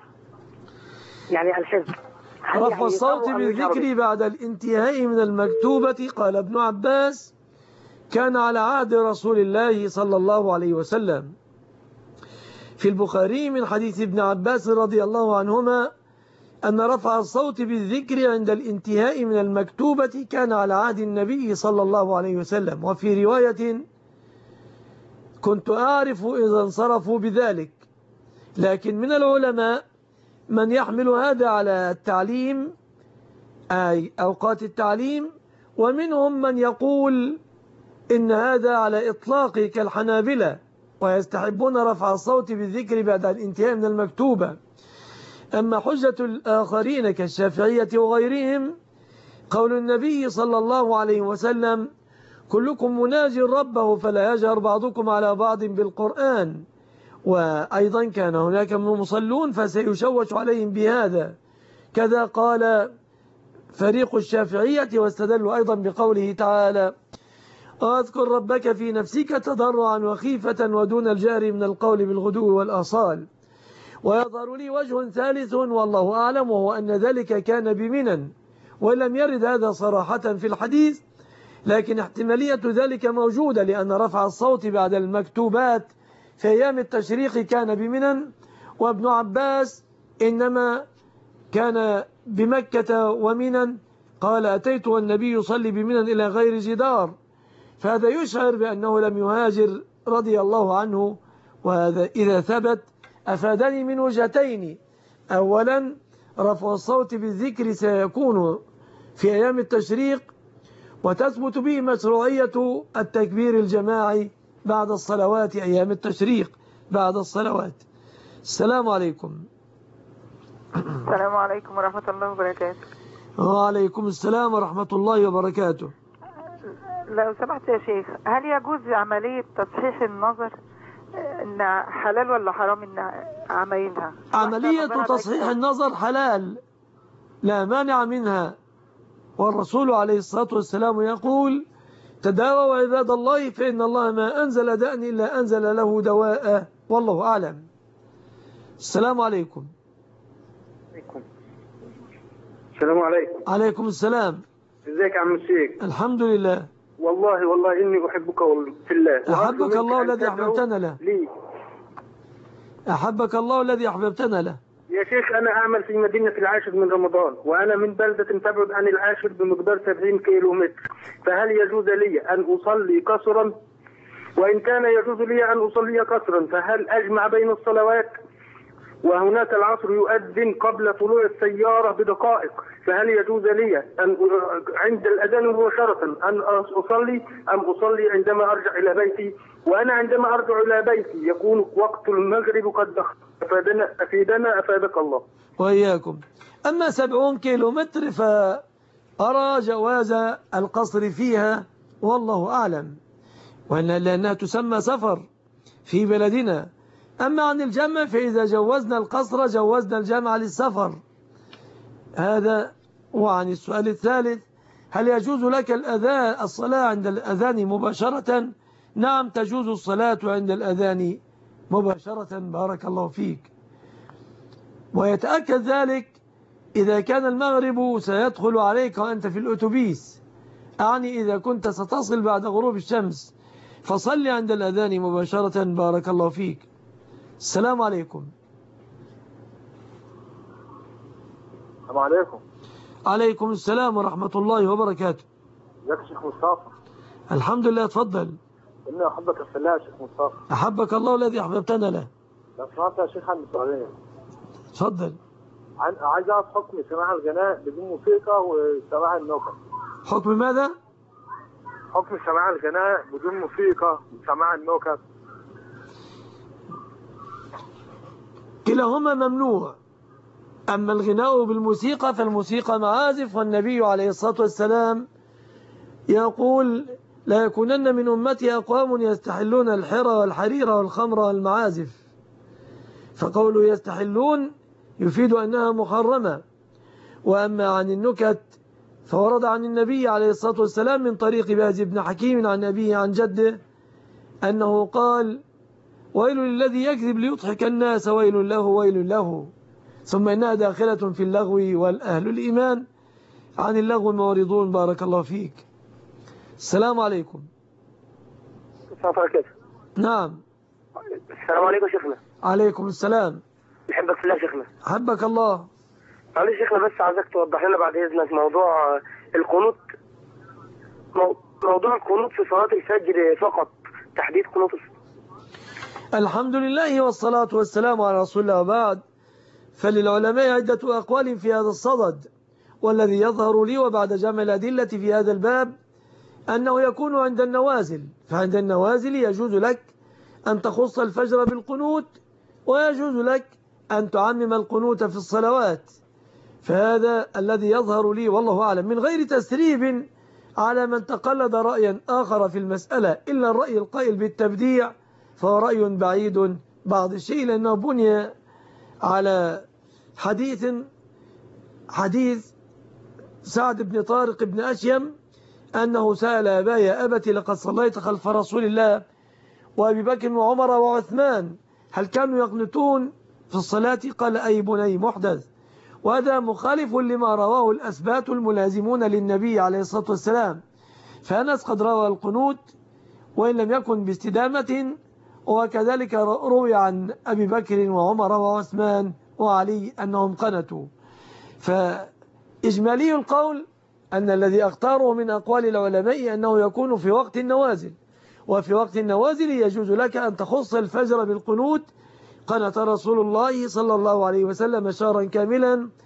يعني الحزب.
رفع الصوت بالذكر بعد الانتهاء من المكتوبة، قال ابن عباس: كان على عهد رسول الله صلى الله عليه وسلم. في البخاري من حديث ابن عباس رضي الله عنهما أن رفع الصوت بالذكر عند الانتهاء من المكتوبة كان على عهد النبي صلى الله عليه وسلم. وفي رواية: كنت أعرف إذا انصرفوا بذلك. لكن من العلماء من يحمل هذا على التعليم، أي أوقات التعليم، ومنهم من يقول إن هذا على إطلاق كالحنابلة، ويستحبون رفع الصوت بالذكر بعد الانتهاء من المكتوبة. أما حجة الآخرين كالشافعية وغيرهم قول النبي صلى الله عليه وسلم: كلكم مناج ربه فلا يجهر بعضكم على بعض بالقرآن. وأيضا كان هناك من المصلون فسيشوش عليهم بهذا. كذا قال فريق الشافعية، واستدلوا أيضا بقوله تعالى: واذكر ربك في نفسك تضرعا وخيفة ودون الجهر من القول بالغدو والآصال. ويظهر لي وجه ثالث والله أعلم، وهو أن ذلك كان بمنن، ولم يرد هذا صراحة في الحديث، لكن احتمالية ذلك موجودة، لأن رفع الصوت بعد المكتوبات في أيام التشريق كان بمنن، وابن عباس إنما كان بمكة ومنن، قال: أتيت والنبي يصلي بمنن إلى غير جدار، فهذا يشعر بأنه لم يهاجر رضي الله عنه. وهذا إذا ثبت أفادني من وجهتين: أولا رفع الصوت بالذكر سيكون في أيام التشريق، وتثبت به مشروعية التكبير الجماعي بعد الصلوات أيام التشريق بعد الصلوات. السلام عليكم.
السلام عليكم ورحمة الله وبركاته.
وعليكم السلام ورحمة الله وبركاته.
لو سمحت يا شيخ، هل يجوز عملية تصحيح النظر إن حلال ولا حرام إن عملها؟
عملية تصحيح النظر حلال لا مانع منها، والرسول عليه الصلاة والسلام يقول: تداووا عباد الله فإن الله ما أنزل داء إلا أنزل له دواء، والله أعلم. السلام عليكم.
السلام عليكم.
عليكم السلام.
ازيك يا عم الشيخ؟
الحمد لله.
والله والله إني أحبك في الله.
أحبك الله الذي أحببتنا له.
لي.
أحبك الله الذي أحببتنا له.
يا شيخ أنا أعمل في مدينة العاشر من رمضان، وأنا من بلدة تبعد عن العاشر بمقدار سبعين كيلو متر، فهل يجوز لي أن أصلي قصرا؟ وإن كان يجوز لي أن أصلي قصرا فهل أجمع بين الصلوات؟ وهناك العصر يؤذن قبل طلوع السيارة بدقائق، فهل يجوز لي أن عند الأذان مباشرة أن أصلي أم أصلي عندما أرجع إلى بيتي؟ وأنا عندما أرجع إلى بيتي يكون وقت المغرب قد دخل. أفادنا أفيدنا أفادك الله.
وإياكم. أما سبعون كيلو متر فأرى جواز القصر فيها والله أعلم، وأن لأنها تسمى سفر في بلدنا. أما عن الجمع فإذا جوزنا القصر جوزنا الجمع للسفر. هذا. وعن السؤال الثالث: هل يجوز لك الأذان الصلاة عند الأذان مباشرة؟ نعم، تجوز الصلاة عند الأذان مباشرة. بارك الله فيك. ويتأكد ذلك إذا كان المغرب سيدخل عليك وأنت في الأتوبيس، أعني إذا كنت ستصل بعد غروب الشمس، فصل عند الأذان مباشرة. بارك الله فيك. السلام عليكم.
السلام عليكم.
عليكم السلام ورحمة الله وبركاته.
ازيك يا شيخ مصطفى؟
الحمد لله. اتفضل.
إني أحبك في الله يا شيخ مصطفى.
أحبك الله الذي أحببتنا له.
لو سمحت يا شيخ عندي سؤالين.
اتفضل.
عن... عايز أعرف حكم سماع الغناء بدون موسيقى وسماع النكت.
حكم ماذا؟
حكم سماع الغناء بدون موسيقى وسماع النكت.
كلاهما ممنوع. أما الغناء بالموسيقى فالموسيقى معازف، والنبي عليه الصلاة والسلام يقول: لا يكونن من أمتي أقوام يستحلون الحرى والحرير والخمر والمعازف. فقوله يستحلون يفيد أنها محرمة. وأما عن النكت فورد عن النبي عليه الصلاة والسلام من طريق باز بن حكيم عن أبيه عن جده أنه قال: ويل للذي يكذب ليضحك الناس، ويل له ويل له. ثم إنها داخلة في اللغو، والأهل الإيمان عن اللغو معرضون. بارك الله فيك. السلام عليكم.
السلام عليكم.
نعم.
السلام عليكم شيخنا.
عليكم السلام.
نحبك في الله شيخنا.
حبك الله.
معلش شيخنا، بس عايزك توضح لنا بعد إذنك موضوع القنوت، موضوع القنوت في صلاة الفجر فقط، تحديد قنوت.
الحمد لله والصلاة والسلام على رسول الله. وبعد، فللعلماء عدة أقوال في هذا الصدد، والذي يظهر لي وبعد جمع الأدلة في هذا الباب أنه يكون عند النوازل. فعند النوازل يجوز لك أن تخص الفجر بالقنوت، ويجوز لك أن تعمم القنوت في الصلوات. فهذا الذي يظهر لي والله أعلم، من غير تسريب على من تقلد رأيا آخر في المسألة، إلا الرأي القائل بالتبديع فهو رأي بعيد بعض الشيء، لأنه بني على حديث حديث سعد بن طارق بن أشيم أنه سأل أبا: يا أبت لقد صليت خلف رسول الله وأبي بكر وعمر وعثمان، هل كانوا يقنتون في الصلاة؟ قال: أي بني محدث. وهذا مخالف لما رواه الأثبات الملازمون للنبي عليه الصلاة والسلام. فأنس قد روى القنوت وإن لم يكن باستدامة، وكذلك روي عن أبي بكر وعمر وعثمان وعلي أنهم قنتوا. فإجمالي القول أن الذي أختاره من أقوال العلماء أنه يكون في وقت النوازل، وفي وقت النوازل يجوز لك أن تخص الفجر بالقنوت. قنت رسول الله صلى الله عليه وسلم شهرا كاملا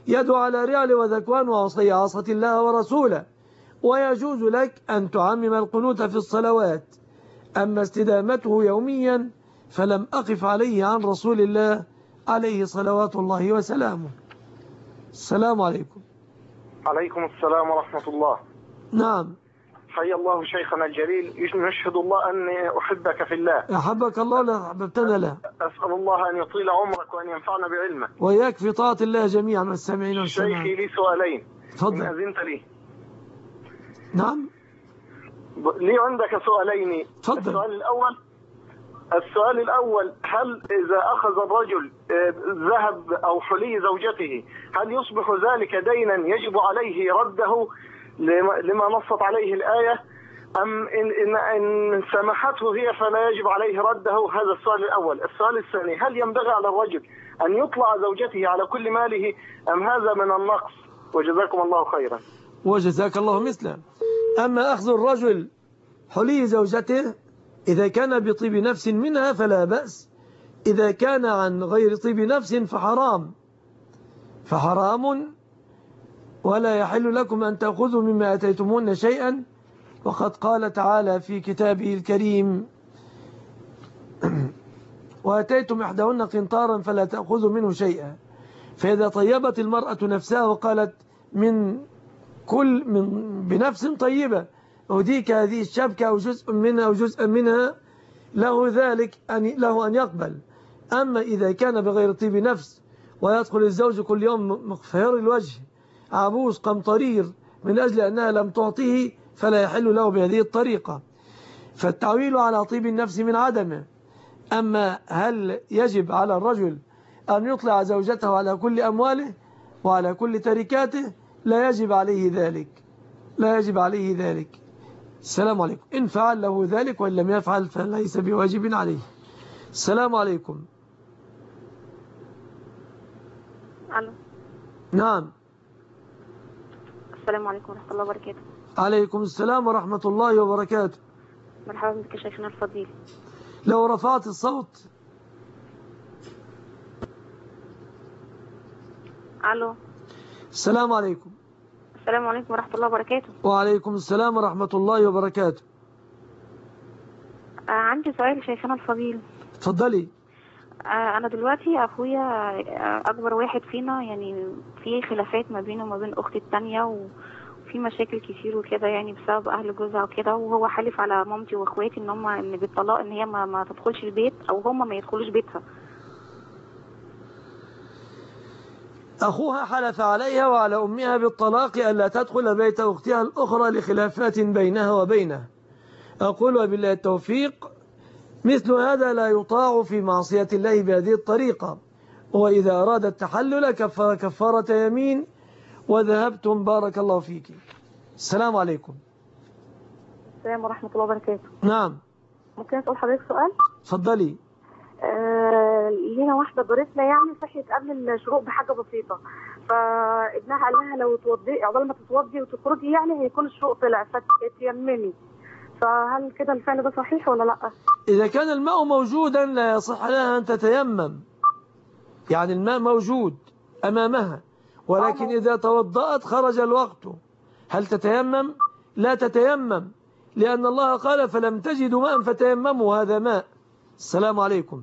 يدعو على رعل وذكوان وعصي عصة الله ورسوله، ويجوز لك أن تعمم القنوت في الصلوات. أما استدامته يوميا فلم أقف عليه عن رسول الله عليه صلوات الله وسلامه. السلام عليكم.
عليكم السلام ورحمة الله.
نعم.
حيا الله شيخنا الجليل، يشهد الله أني أحبك في الله.
أحبك الله لا أحببتنا له.
أسأل الله أن يطيل عمرك وأن ينفعنا بعلمه.
وإياك في طاعة الله جميعا والسامعين والسامعات.
شيخي لي سؤالين.
تفضل.
إن أذنت لي.
نعم.
لي عندك سؤالين.
تفضل.
السؤال الأول السؤال الأول هل إذا أخذ الرجل ذهب أو حلي زوجته هل يصبح ذلك دينا يجب عليه رده لما نصت عليه الآية، أم إن, إن, إن سمحته هي فلا يجب عليه رده؟ هذا السؤال الأول. السؤال الثاني هل ينبغي على الرجل أن يطلع زوجته على كل ماله أم هذا من النقص؟ وجزاكم الله خيرا.
وجزاك الله مثله. أما أخذ الرجل حلي زوجته إذا كان بطيب نفس منها فلا بأس، إذا كان عن غير طيب نفس فحرام فحرام ولا يحل لكم أن تأخذوا مما أتيتمون شيئا. وقد قال تعالى في كتابه الكريم وأتيتم إحداهن قنطارا فلا تأخذوا منه شيئا. فإذا طيبت المرأة نفسها وقالت من كل من بنفس طيبة أهديك هذه الشبكة أو جزء منها أو جزء منها له ذلك أن له أن يقبل. أما إذا كان بغير طيب نفس ويدخل الزوج كل يوم مقفهر الوجه عبوس قمطرير من أجل أنها لم تعطيه فلا يحل له بهذه الطريقة. فالتعويل على طيب النفس من عدمه. أما هل يجب على الرجل أن يطلع زوجته على كل أمواله وعلى كل تركاته؟ لا يجب عليه ذلك لا يجب عليه ذلك. السلام عليكم. إن فعل له ذلك وإن لم يفعل فليس بواجب عليه. السلام عليكم.
ألو.
نعم.
السلام عليكم ورحمة الله وبركاته.
عليكم السلام ورحمة الله وبركاته.
مرحبا بك يا شيخنا الفضيل.
لو رفعت الصوت.
ألو.
السلام عليكم.
السلام عليكم ورحمة الله وبركاته.
وعليكم السلام ورحمة الله وبركاته.
آه عندي سؤال شيخنا الفضيل.
تفضلي.
آه أنا دلوقتي أخويا أكبر واحد فينا، يعني في خلافات ما بينه وما بين أختي التانية وفي مشاكل كتير وكده، يعني بسبب أهل جوزها وكده، وهو حلف على مامتي وأخواتي إن هم إن بالطلاق إن هي ما, ما تدخلش البيت أو هم ما يدخلوش بيتها.
أخوها حلف عليها وعلى أمها بالطلاق ألا تدخل بيت أختها الأخرى لخلافات بينها وبينه. أقول وبالله التوفيق، مثل هذا لا يطاع في معصية الله بهذه الطريقة. وإذا أراد التحلل كفر كفارة يمين وذهبتم. بارك الله فيك. السلام عليكم.
السلام ورحمة الله وبركاته.
نعم.
ممكن أسأل حضرتك سؤال؟
اتفضلي.
آه لينا واحدة جارتنا يعني صحيت قبل الشروق بحاجة بسيطة، فابنها قال لها لو توضي عقبال ما تتوضي وتخرجي يعني هيكون الشروق طلع فتيممي، فهل كده الفعل ده صحيح ولا لا؟
إذا كان الماء موجودا لا يصح لها أن تتيمم، يعني الماء موجود أمامها، ولكن إذا توضأت خرج الوقت هل تتيمم؟ لا تتيمم، لأن الله قال فلم تجدوا ماء فتيمموا، هذا ماء. السلام عليكم.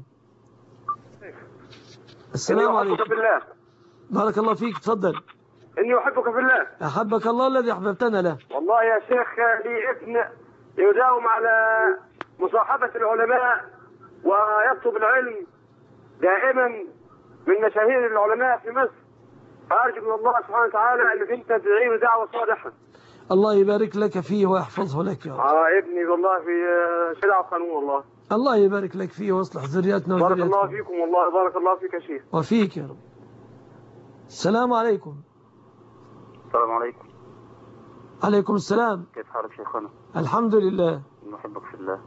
السلام عليكم.
أحبك بالله.
بارك الله فيك. تفضل.
إني أحبك في الله.
أحبك الله الذي أحببتنا له.
والله يا شيخ لي ابن يداوم على مصاحبة العلماء ويطلب العلم دائما من مشاهير العلماء في مصر، فأرجو من الله سبحانه وتعالى أنك أنت تدعي دعوة صالحة.
الله يبارك لك فيه ويحفظه لك يا رب.
آه ابني والله في شرع قانون والله.
الله يبارك لك فيه ويصلح ذريتنا
بارك
وذريتكم.
الله فيكم والله. بارك الله فيك يا شيخ.
وفيك يا رب. السلام عليكم.
السلام عليكم.
عليكم السلام.
كيف حالك شيخنا؟
الحمد لله.
نحبك في الله.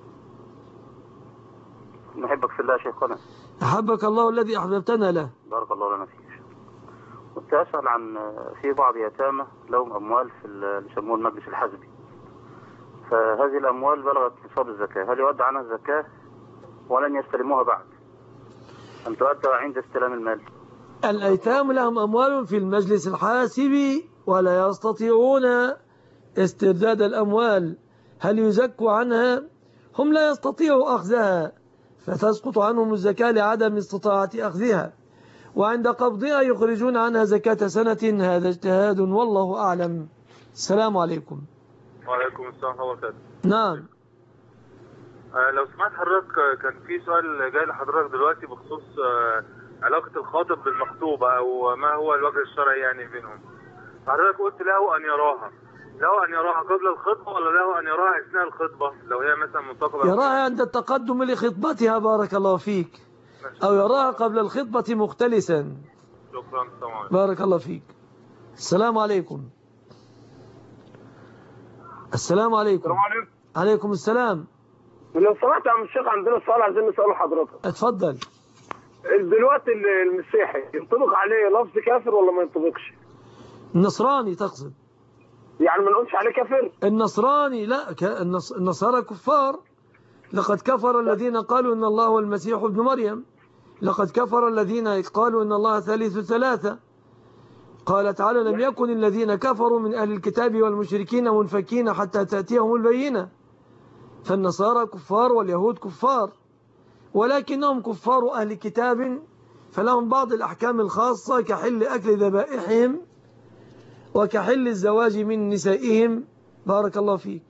نحبك في الله شيخنا.
أحبك الله الذي أحببتنا له.
بارك الله لنا فيك. كنت أسأل عن في بعض يتامى لهم أموال في اللي يسموه المجلس الحزبي، فهذه الأموال بلغت نصاب الزكاة، هل يؤدى عنها الزكاة ولن يستلموها بعد أم تؤدى عند استلام المال؟
الأيتام لهم أموال في المجلس الحاسب ولا يستطيعون استرداد الأموال، هل يزكوا عنها؟ هم لا يستطيعوا أخذها فتسقط عنهم الزكاة لعدم استطاعة أخذها، وعند قبضها يخرجون عنها زكاة سنة. هذا اجتهاد والله أعلم. السلام عليكم.
وعليكم السلام ورحمة الله وبركاته.
نعم.
آه لو سمعت حضرتك، كان في سؤال جاي لحضرتك دلوقتي بخصوص آه علاقة الخاطب بالمخطوبة، أو ما هو الوجه الشرعي يعني بينهم. حضرتك قلت له أن يراها، له أن يراها قبل الخطبة ولا له أن يراها أثناء الخطبة لو هي مثلا منتقبة؟
يراها عند التقدم لخطبتها بارك الله فيك، أو يراها قبل الخطبة مختلسا.
شكرا.
بارك الله فيك. السلام عليكم. السلام عليكم.
السلام عليكم.
عليكم السلام.
لو سمحت يا عم الشيخ، عندنا سؤال عايزين نسأله حضرتك.
اتفضل.
دلوقتي المسيحي ينطبق عليه لفظ كافر ولا ما ينطبقش؟
النصراني تقصد؟
يعني ما نقولش عليه كافر؟
النصراني لا، النصارى كفار. لقد كفر الذين قالوا إن الله هو المسيح ابن مريم، لقد كفر الذين قالوا إن الله ثالث ثلاثة. قال تعالى لم يكن الذين كفروا من أهل الكتاب والمشركين منفكين حتى تأتيهم البينة. فالنصارى كفار واليهود كفار، ولكنهم كفار أهل كتاب، فلهم بعض الأحكام الخاصة كحل أكل ذبائحهم وكحل الزواج من نسائهم. بارك الله فيك.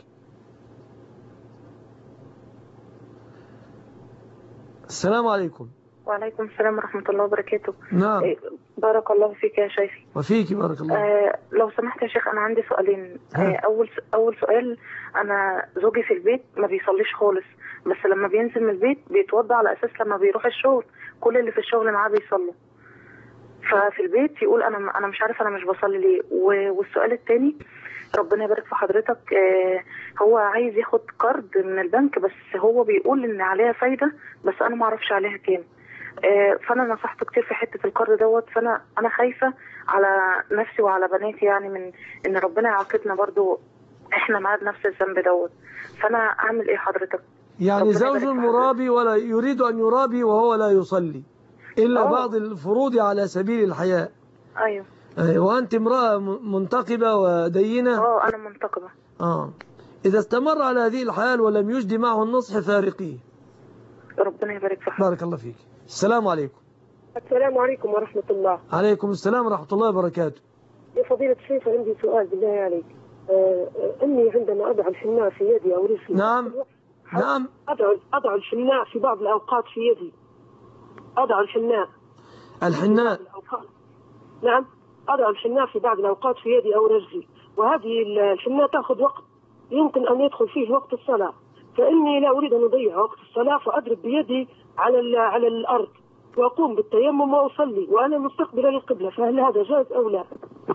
السلام عليكم.
وعليكم السلام ورحمة الله وبركاته.
نعم.
بارك الله فيك يا شيخي.
وفيك بارك الله.
آه لو سمحت يا شيخ، أنا عندي سؤالين. آه أول أول سؤال، أنا زوجي في البيت ما بيصليش خالص، بس لما بينزل من البيت بيتوضع على أساس لما بيروح الشغل كل اللي في الشغل معاه بيصلوا، ففي البيت يقول أنا أنا مش عارف أنا مش بصلي ليه. والسؤال الثاني، ربنا يبارك في حضرتك، آه هو عايز ياخد قرض من البنك، بس هو بيقول إن عليها فايدة بس أنا ما أعرفش عليها كام. آه فأنا نصحته كتير في حتة القرض دوت، فأنا أنا خايفة على نفسي وعلى بناتي، يعني من إن ربنا يعاقبنا برضو إحنا معاه بنفس الذنب دوت. فأنا أعمل إيه حضرتك؟
يعني زوج مرابي ولا يريد أن يرابي وهو لا يصلي إلا أوه. بعض الفروض على سبيل الحياة.
أيوه.
وأنت امرأة منتقبة ودينة؟
اه أنا منتقبة.
آه إذا استمر على هذه الحال ولم يجد معه النصح فارقيه.
ربنا يبارك فيك.
بارك الله فيك. السلام عليكم.
السلام عليكم ورحمة الله.
عليكم السلام ورحمة الله وبركاته.
يا فضيلة الشيخ، عندي سؤال بالله عليك. أمي عندما أضع الحناء في يدي أو رجلي.
نعم نعم.
أضع أضع الحناء في بعض الأوقات في يدي. أضع الحناء.
الحناء.
نعم، أضع الحناء في بعض الأوقات في يدي أو رجلي، وهذه الحناء تأخذ وقت يمكن أن يدخل فيه وقت الصلاة، فإني لا أريد أن أضيع وقت الصلاة، فأضرب بيدي على على الأرض وأقوم بالتيمم وأصلي وأنا مستقبلا للقبلة، فهل هذا جائز أو لا؟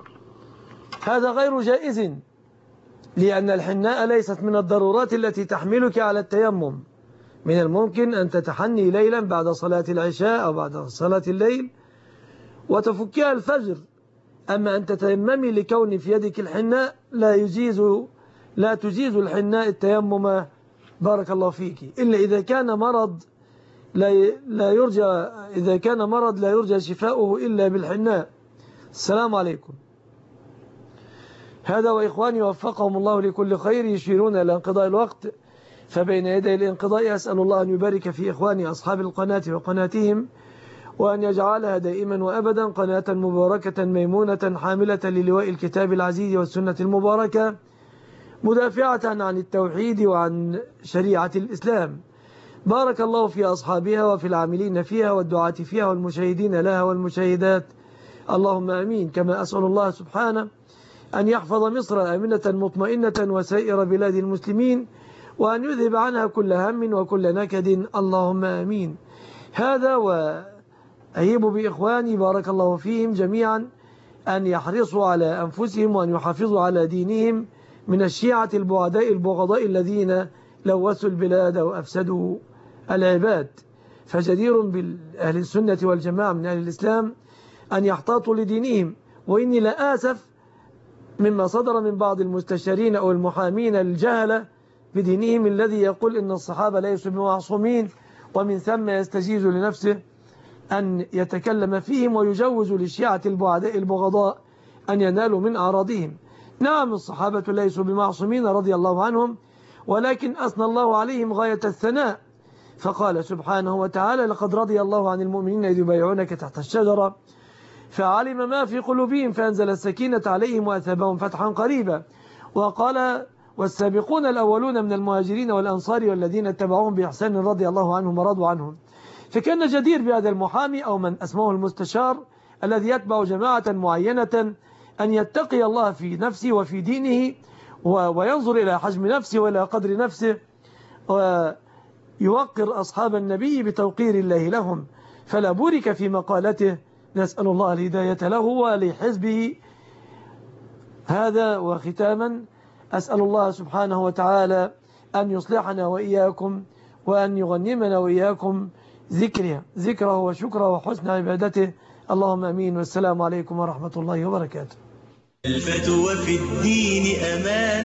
هذا غير جائز، لأن الحناء ليست من الضرورات التي تحملك على التيمم. من الممكن أن تتحني ليلا بعد صلاة العشاء أو بعد صلاة الليل وتفكها الفجر، أما أن تتيممي لكون في يدك الحناء لا يجيز لا تجيز الحناء التيمم. بارك الله فيك، إلا إذا كان مرض لا لا يرجى إذا كان مرض لا يرجى شفاؤه إلا بالحناء. السلام عليكم. هذا وإخواني وفقهم الله لكل خير يشيرون إلى انقضاء الوقت، فبين يدي الانقضاء أسأل الله أن يبارك في إخواني أصحاب القناة وقناتهم، وأن يجعلها دائما وأبدا قناة مباركة ميمونة حاملة للواء الكتاب العزيز والسنة المباركة، مدافعة عن التوحيد وعن شريعة الإسلام. بارك الله في أصحابها وفي العاملين فيها والدعاة فيها والمشاهدين لها والمشاهدات، اللهم أمين. كما أسأل الله سبحانه أن يحفظ مصر آمنة مطمئنة وسائر بلاد المسلمين، وأن يذهب عنها كل هم وكل نكد، اللهم آمين. هذا وأهيب بإخواني بارك الله فيهم جميعا أن يحرصوا على أنفسهم وأن يحافظوا على دينهم من الشيعة البعداء البغضاء الذين لوثوا البلاد وأفسدوا العباد، فجدير بالأهل السنة والجماعة من أهل الإسلام أن يحتاطوا لدينهم. وإني لا آسف مما صدر من بعض المستشارين أو المحامين الجهلة بدينهم الذي يقول إن الصحابة ليسوا بمعصومين، ومن ثم يستجيز لنفسه أن يتكلم فيهم ويجوز للشيعة البعداء البغضاء أن ينالوا من أعراضهم. نعم الصحابة ليسوا بمعصومين رضي الله عنهم، ولكن أثنى الله عليهم غاية الثناء، فقال سبحانه وتعالى: لقد رضي الله عن المؤمنين إذ يبايعونك تحت الشجرة فعلم ما في قلوبهم فأنزل السكينة عليهم وأثابهم فتحا قريبا. وقال: والسابقون الأولون من المهاجرين والأنصار والذين اتبعوهم بإحسان رضي الله عنهم ورضوا عنهم. فكان جدير بهذا المحامي أو من اسمه المستشار الذي يتبع جماعة معينة أن يتقي الله في نفسه وفي دينه، وينظر إلى حجم نفسه وإلى قدر نفسه، ويوقر أصحاب النبي بتوقير الله لهم، فلا بورك في مقالته. نسأل الله الهداية له ولحزبه. هذا وختاما أسأل الله سبحانه وتعالى أن يصلحنا وإياكم، وأن يغنمنا وإياكم ذكره ذكره وشكره وحسن عبادته. اللهم أمين، والسلام عليكم ورحمة الله وبركاته.
الفتوى في الدين أمان.